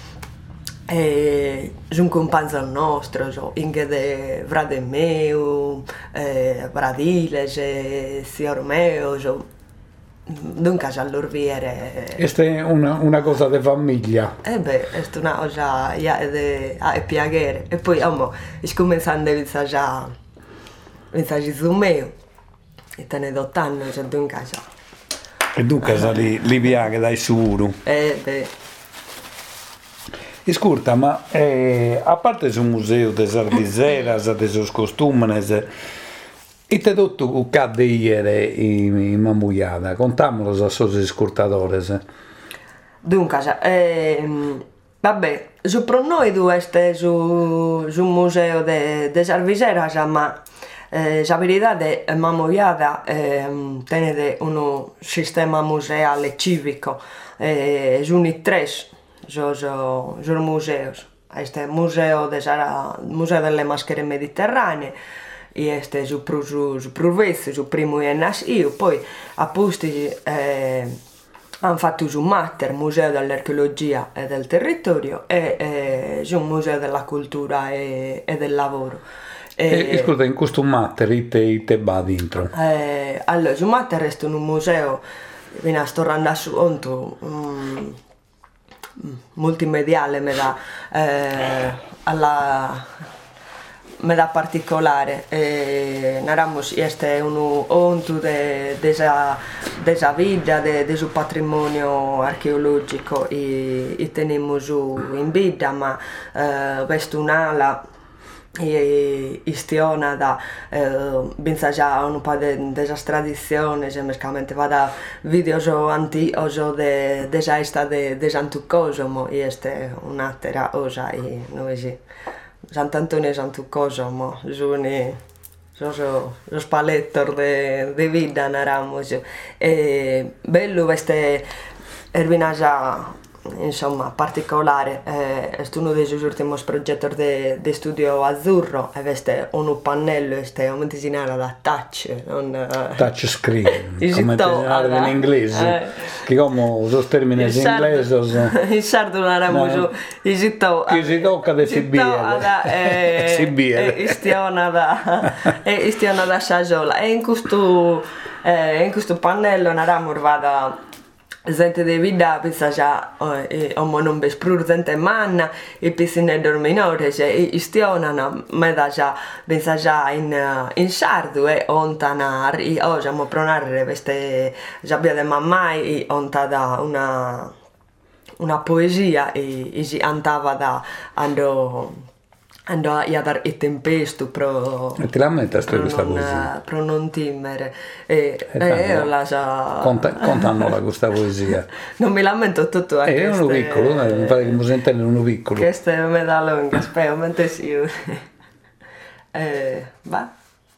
S4: e sono companzo nostro, so, inche de frate meu, eh, Bradiles, eh, zio meu, so, dunque all'orviere.
S2: Questa è una, una cosa di famiglia.
S4: Eh beh, è una cosa ja, de, a piacere. E poi, amo, è cominciando a pensare già, pensare su meu, e te ne do tanto, cioè, dunque già.
S2: E dunque ah. li, li piace dai sicuro.
S4: Eh beh.
S2: Ascolta, ma eh, a parte sul museo delle sardiseras, dei costumi, e te tutto che cade ieri in Mammuiada, contamelo a suoi ascoltatori.
S4: Dunque, eh, vabbè, su per noi due è sul museo delle sardiseras, ma eh, la verità è che Mammuiada eh, tiene un sistema museale civico, eh, sono tre. Los, los museos, este museo, de Sara, museo delle maschere mediterranee e este su su su provvezzo su primo è nasciuto poi appunto eh, hanno fatto su master museo dell'archeologia e del territorio e eh, su museo della cultura e, e del lavoro
S2: e, e scusa in questo master te te va dentro
S4: eh, allora su master è un museo viene a stornare su onto um, multimediale me da eh, alla me da particolare eh, naramos este un onto de desa desa vida de de su patrimonio archeologico e, e tenemos in vida ma eh, vesto un'ala e istiona da eh, pensa già un po' de desa tradizione se mescamente va da videos antichi de desa esta de de Santucosimo e este un'altra cosa e noi sì Sant'Antonio e Santucosimo sono sono lo spalettor de de vita naramos e bello queste ervinasa insomma particolare eh, è uno dei suoi ultimi progetti di, di studio azzurro e questo è un pannello è un disegnare da touch un,
S2: touch screen come disegnare in inglese eh. che come sono termini in inglese
S4: in sardo non era molto esito
S2: che si tocca di Sibiere
S4: Sibiere istiona da istiona da Sajola e in questo eh, in questo pannello naramo vada gente di vita pensa già e omo non besprur gente manna e piscine dorminore cioè istionana me da già pensa già in in sardo e ontana e oggi amo pronare queste già abbia de mammai e onta da una una poesia e e si andava da ando andò a dare il tempesto pro
S2: e ti lamenta sto questa
S4: poesia pro non timere e e io la già
S2: contano la questa poesia
S4: non mi lamento tutto
S2: è uno piccolo mi pare che mi sentire uno piccolo
S4: questa è una lunga spero mente sì eh va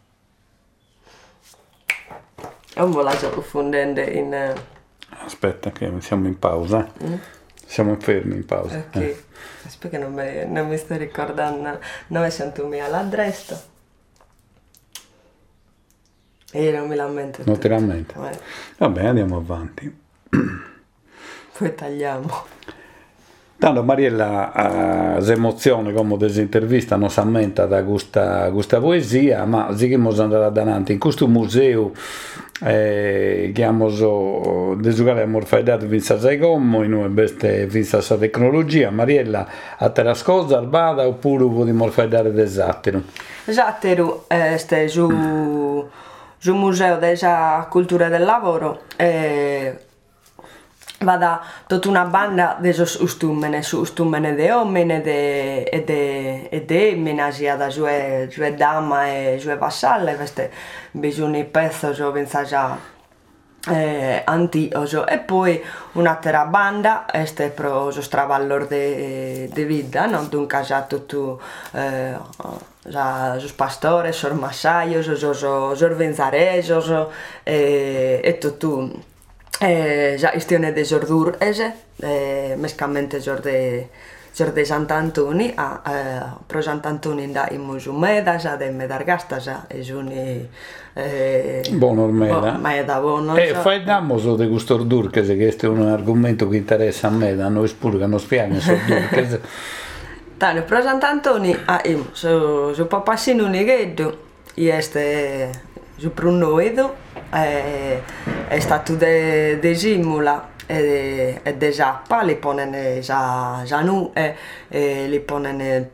S4: non la sto confondendo in
S2: aspetta che siamo in pausa mm? Siamo fermi in pausa
S4: ok
S2: eh.
S4: Aspetta che non mi, non mi sto ricordando nove centomila all'adresso e io non mi lamento
S2: non ti lamenti
S4: eh.
S2: Va bene andiamo avanti
S4: poi tagliamo
S2: tanto Mariella uh, si emoziona come disintervista non si ammenta da questa, questa poesia ma seguiamo andando avanti in questo museo eh, che abbiamo di giocare a morfaidato vinsa sai come in una beste vinsa sa tecnologia Mariella a te la scosa albada oppure vuoi di morfaidare d'esattero
S4: esattero è su sul museo della cultura del lavoro eh, vada tutta una banda di ustumene, su ustumene di uomini e di emmina, sia da sue dama e sue vassalle, queste bisogni pezzo, pensa già eh, antioso. E poi un'altra banda, este pro lo stravallor di vita, no? Dunque già tutto, eh, già i pastori, i massai, i venzaresi e, e tutto. Eh, già istione de Jordur ese, eh, mescamente Jorde Jorde Sant'Antoni, a eh, pro Sant'Antoni da Imusumeda, già de Medargasta, già e giuni eh,
S2: buono meda.
S4: Meda buono.
S2: E fai damoso de questo Durkese, che è un argomento che interessa a me, a noi spurga, non spiegano su Durkese.
S4: Tane, pro Sant'Antoni, a im, su, su papassino unighetto, este su prunoido, è, è stato de, de simula e, e de zappa, li ponene già, già nu e, e li ponene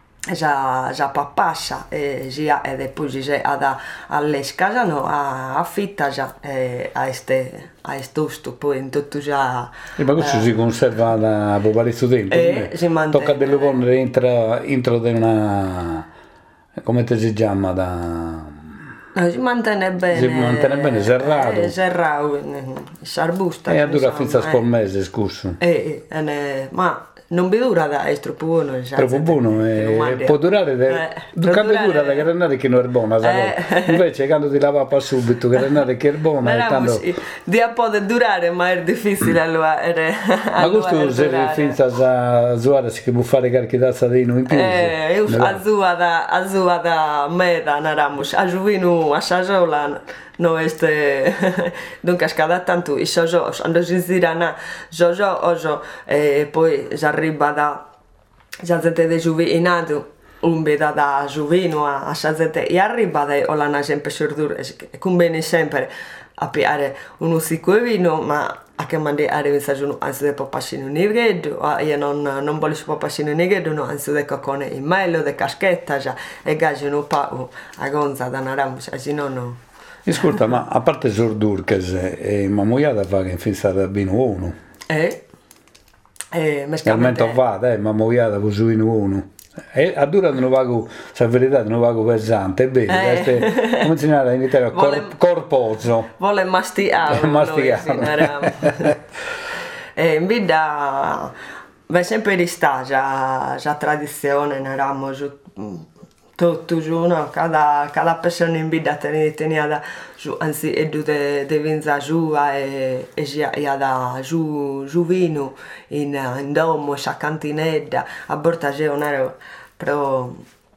S4: già, già papassa e sia e poi si ada alle scasano a affitta già e, a este a estusto poi in tutto già
S2: e ma questo eh, si conserva da parecchio tempo
S4: e si mantiene,
S2: tocca dello ponere entro entro di una come te si chiama da
S4: si mantiene bene,
S2: si mantiene bene, serrato,
S4: eh, serrato, sarbusta.
S2: E dura fino a quel mese, scuso.
S4: Eh, eh, ma non vi dura da è troppo buono.
S2: Troppo buono, eh, può durare, de, eh, durare dura da granare che non è buona, eh. Invece quando ti lava subito, granare che è buona.
S4: Ma tanto... di a può durare, ma è difficile allora.
S2: Ma questo se finza a usare si può fare qualche tazza di in più.
S4: Eh, io a zua da a zua da meda naramus, a giovino a sasola. No este dunque scada tanto i sojo quando si dirana sojo oso e poi si arriva da già gente de giovinato un beda da giovino a sa gente e arriva da olana sempre surdur e conviene sempre a piare uno sicuro vino ma a che mandi arriva stagione anzi de papassino nigredo io non non voglio papassino nigredo no anzi de cocone in melo de caschetta già e gaggio no pa a gonza da naramus asi no no.
S2: Ascolta, ma a parte Zordurkes, eh, ma moiata fa che finza da bino uno.
S4: Eh? Eh,
S2: mescamente vada, eh, ma moiata con su uno. E a dura non vago, se verità non vago pesante, è bene, eh. Come si chiama in Italia, Cor, corposo.
S4: Vuole masticare.
S2: masticare.
S4: E in vita, beh, sempre di sta, già, già tradizione, ne eravamo giù. Tutto giù, no? cada, cada persona in vita tenia da giù, anzi è de, de vinza giù e, e già da giù, giù vino in, in domo, sa cantinetta, a borta c'è un ero, però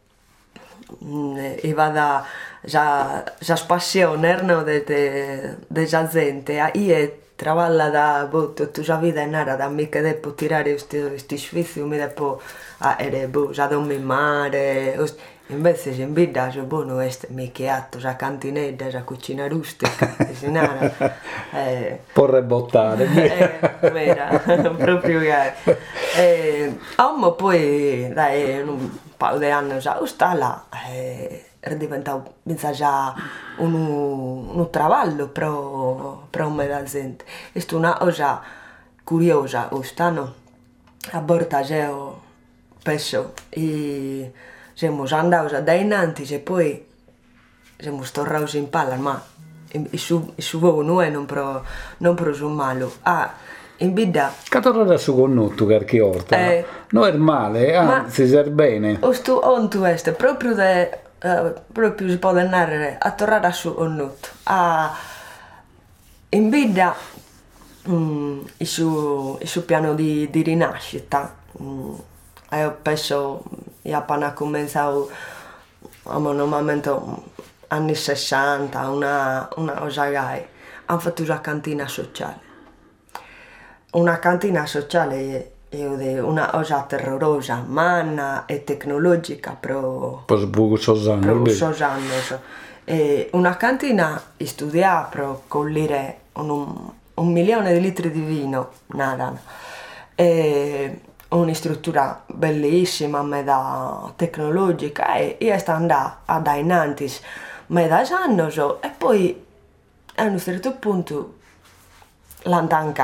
S4: e vada già, già spassione, no? De, de, de già gente, e travalla da boh, tutta la vita in era da mica devo tirare questi sfizi, mi devo a ere boh, già non mi mare, invece in vita c'è buono questo micchiato, la cantinetta, la cucina rustica, eh,
S2: porre bottare,
S4: eh, vera, proprio che eh, ma poi dai un paio di anni già sta là eh, è diventato già un, un traballo pro, pro me la gente è una cosa curiosa no? A borta c'è penso e siamo andati da innanti e poi siamo tornati in palla ma il suo non è non pro non pro malo ah in vita
S2: che tornare su connotto qualche volta eh, non è male anzi ser bene
S4: questo onto è proprio de, uh, proprio si può andare a tornare su connotto ah in vita mm, il, suo, il suo piano di, di rinascita mm, io penso che appena cominciato normalmente anni sessanta una, una cosa che hanno fatto una cantina sociale una cantina sociale è una cosa terrorosa manna e tecnologica però
S2: per pochi
S4: anni e una cantina studiata per cogliere un, un milione di litri di vino nada e una struttura bellissima, meda tecnologica e io sto andando ad innanti meda anni e poi a un certo punto l'antanca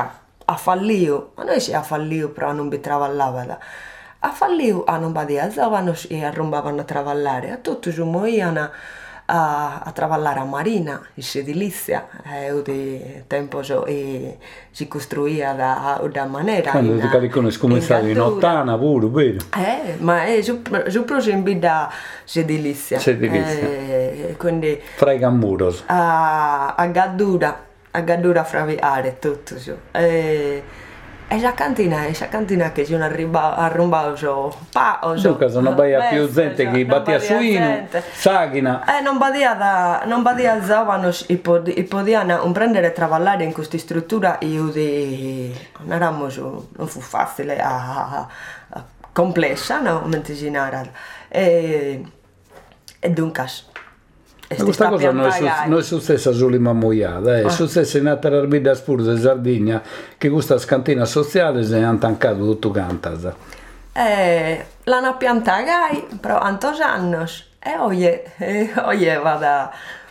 S4: ha fallito, ma noi si ha fallito però non vi travallava, ha fallito, a non badia giovani e arrombavano a travallare, a tutti si muoiono a, a travallare a Marina, in edilizia, e di tempo so, e si costruiva da una maniera.
S2: Quando
S4: in,
S2: ti caricono come stavi in ottana pure, vero?
S4: Eh, ma è su in vita edilizia.
S2: Edilizia.
S4: Eh, quindi
S2: fra i cammuros.
S4: A, a Gaddura, a Gaddura fra viare tutto su. Eh, e la cantina, è la cantina che sono arrombato pa o so.
S2: Luca sono baia più gente che battia suino, sagina.
S4: Eh non badia da non badia zavanos i pod i podiana un prendere e travallare in questa struttura io di non eravamo non fu facile a, a, a complessa, no, immaginare. E e dunque
S2: ma questa cosa non è, su, non è successa solo in Mammoiada, è ah. successa in altre arbide spure di Sardegna che questa scantina sociale si è antancato tutto cantas.
S4: Eh, l'hanno piantata gai, però tantos anni, e oggi, e oggi vada,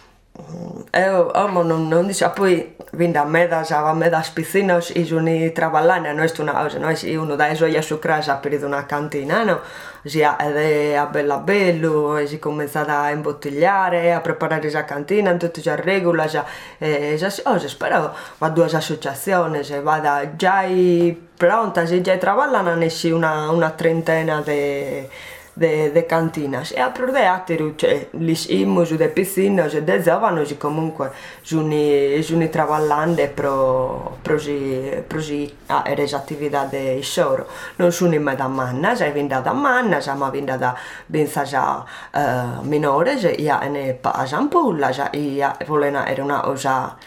S4: e oh, non, non dice, poi vinda medas, a medas piscinas e giuni travallane, non è una cosa, noi uno da eso ya su casa per una cantina, no? Si ha a bella bello, e si è cominciato a imbottigliare, a preparare la cantina, in tutte le regole, già, e già, oh, spero, va due associazioni, se vada già pronta, se già travallano, ne si una, una trentena di de, de cantinas e a prodeateri cioè gli imus de piscinas e de giovani comunque giuni giuni travallande pro prosi prosi a eres attività de soro non sono in da manna sai vinda da manna sa ma vinda da benza già uh, minore se ia ne pa zampulla già ia volena era una cosa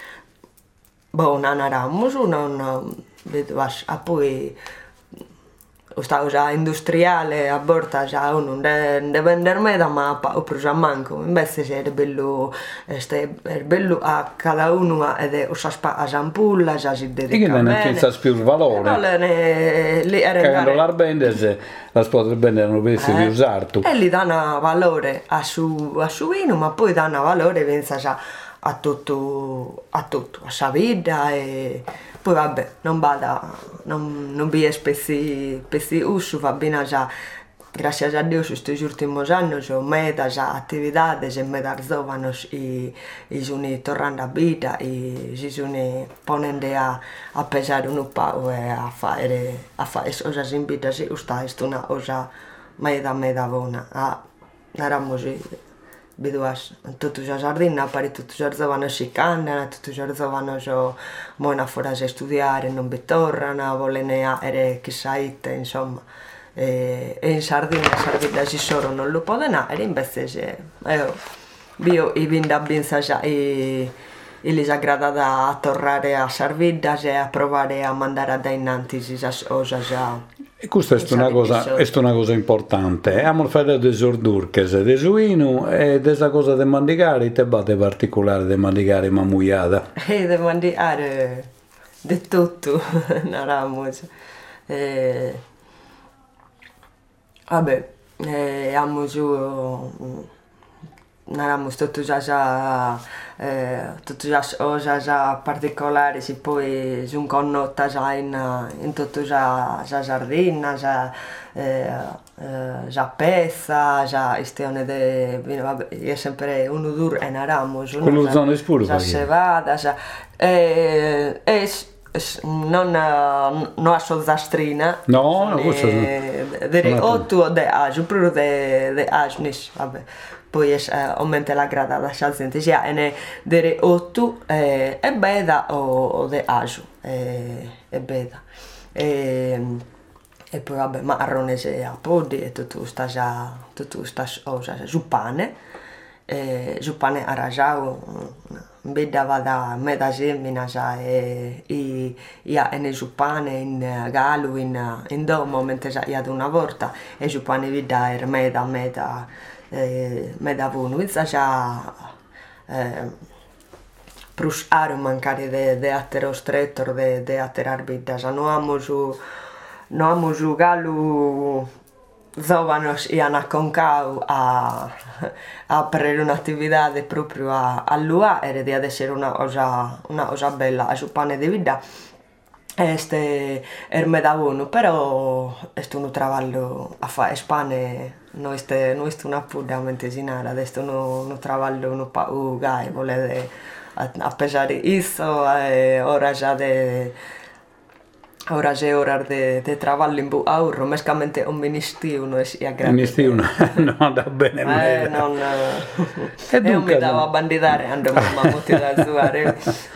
S4: buona naramus non vedo a poi questa cosa industriale a borta già non deve vendere meda ma ho preso a manco invece se è bello è bello a cada uno ed è usa a zampulla già si dedica
S2: e che non pensa più il valore cagando l'arbende la potrebbe vendere non pensi di usarlo
S4: e gli danno valore a su a su vino ma poi danno valore pensa già a tutto a tutto a sa vita e poi vabbè non vada non non vi spesi spesi uso va bene già gracias a Dios estos últimos años o medas actividades en medar giovanos y y sono tornando a vita e si sono ponendo a a pesare un po' e a fare a fare cose in vita si sta è una cosa meda meda buona a eravamo Biduas, tutti i giardini, pari tutti i giovani si candano, tutti i giovani vanno fuori a studiare, non vi tornano, vogliono avere chissà ite, insomma. E, e in Sardegna, in Sardegna si sono non lo possono avere, invece se io, io i vinda a Binsaja e e gli aggrada a tornare a Sardegna e a provare a mandare a innanzi queste cose già.
S2: E questa è una cosa, è una cosa importante. Abbiamo fatto dei sordurches di suino e questa cosa di mandigare, te batte particolare di mandigare mammuiata?
S4: E di mandigare di tutto, naramos. E, vabbè, e abbiamo giù, naramos tutto già già, eh, tutto già cose già particolari, si poi sono connota già in, in tutto già già giardina, già eh, eh, già pezza, già questione di, vabbè, è sempre un odore e naramos,
S2: quello già, zone spuro,
S4: già cevada, già, e, e non non a sozzastrina
S2: no, no questo
S4: delle otto de ajo proprio de de ajnis vabbè poi è aumenta la grada da gente sia e delle otto e beda o de ajo e e beda e e poi vabbè marronese a podi e tutto sta già tutto sta cosa zupane e zupane arrajao beda vada meda semina già e i ia ne zupane in galu in in domo mentre già ia una volta e zupane vida er meda meda eh, meda vunu izza già eh, prus aro mancare de de attero strettor de de atterar vida già no amo su no amo su galu giovanos iano a Concau a, a per un'attività proprio a, a Lua era di essere una cosa, una cosa bella a su pane di vita este ermeda uno, però è un lavoro a fare Spagna, non è non è una puramente sinara, adesso un lavoro un po' gai, volete a, a pesare isso, e ora già de ora c'è ora de, de lavoro in aurro, mescamente un ministero non è sia grande.
S2: Ministero no, va bene,
S4: eh, non e non mi davo a banditare, andavo a mammuti da zuare.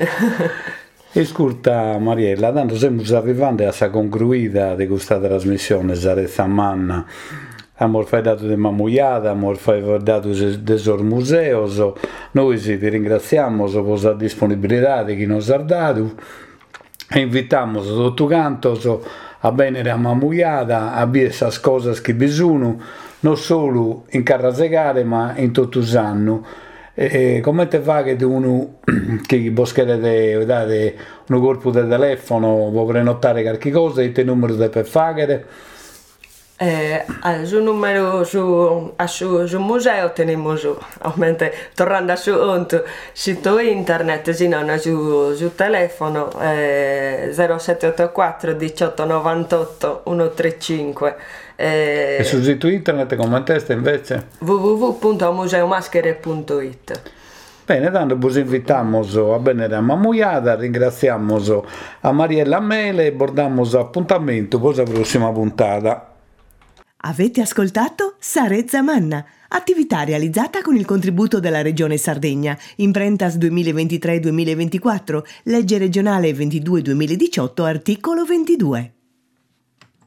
S2: Ascolta Mariella, tanto siamo arrivati a concluida di questa trasmissione Sarezza Manna. Abbiamo dato di mamuiata, abbiamo dato dei museos. Noi ti ringraziamo per la disponibilità di chi nos ha dato e invitiamo tutto canto a venire a mamuiata, a vedere queste cose che bisogno, non solo in Carrasegare ma in tutto l'anno. E come te fa che uno che boschere dare un corpo di telefono può prenotare qualche cosa e te numero da per fare?
S4: Eh, sul numero su, su, su museo teniamo su, ovviamente tornando su un sito internet, se non su, su telefono eh, zero sette otto quattro diciotto novantotto centotrentacinque.
S2: Eh, e sul sito internet come testa invece?
S4: w w w punto museomaschere punto it.
S2: Bene, tanto vi invitiamo a venire a Mamuiata, ringraziamo a Mariella Mele e bordiamo appuntamento per la prossima puntata.
S1: Avete ascoltato Sarezza Manna, attività realizzata con il contributo della Regione Sardegna, Imprentas duemilaventitré duemilaventiquattro, legge regionale ventidue duemiladiciotto, articolo ventidue.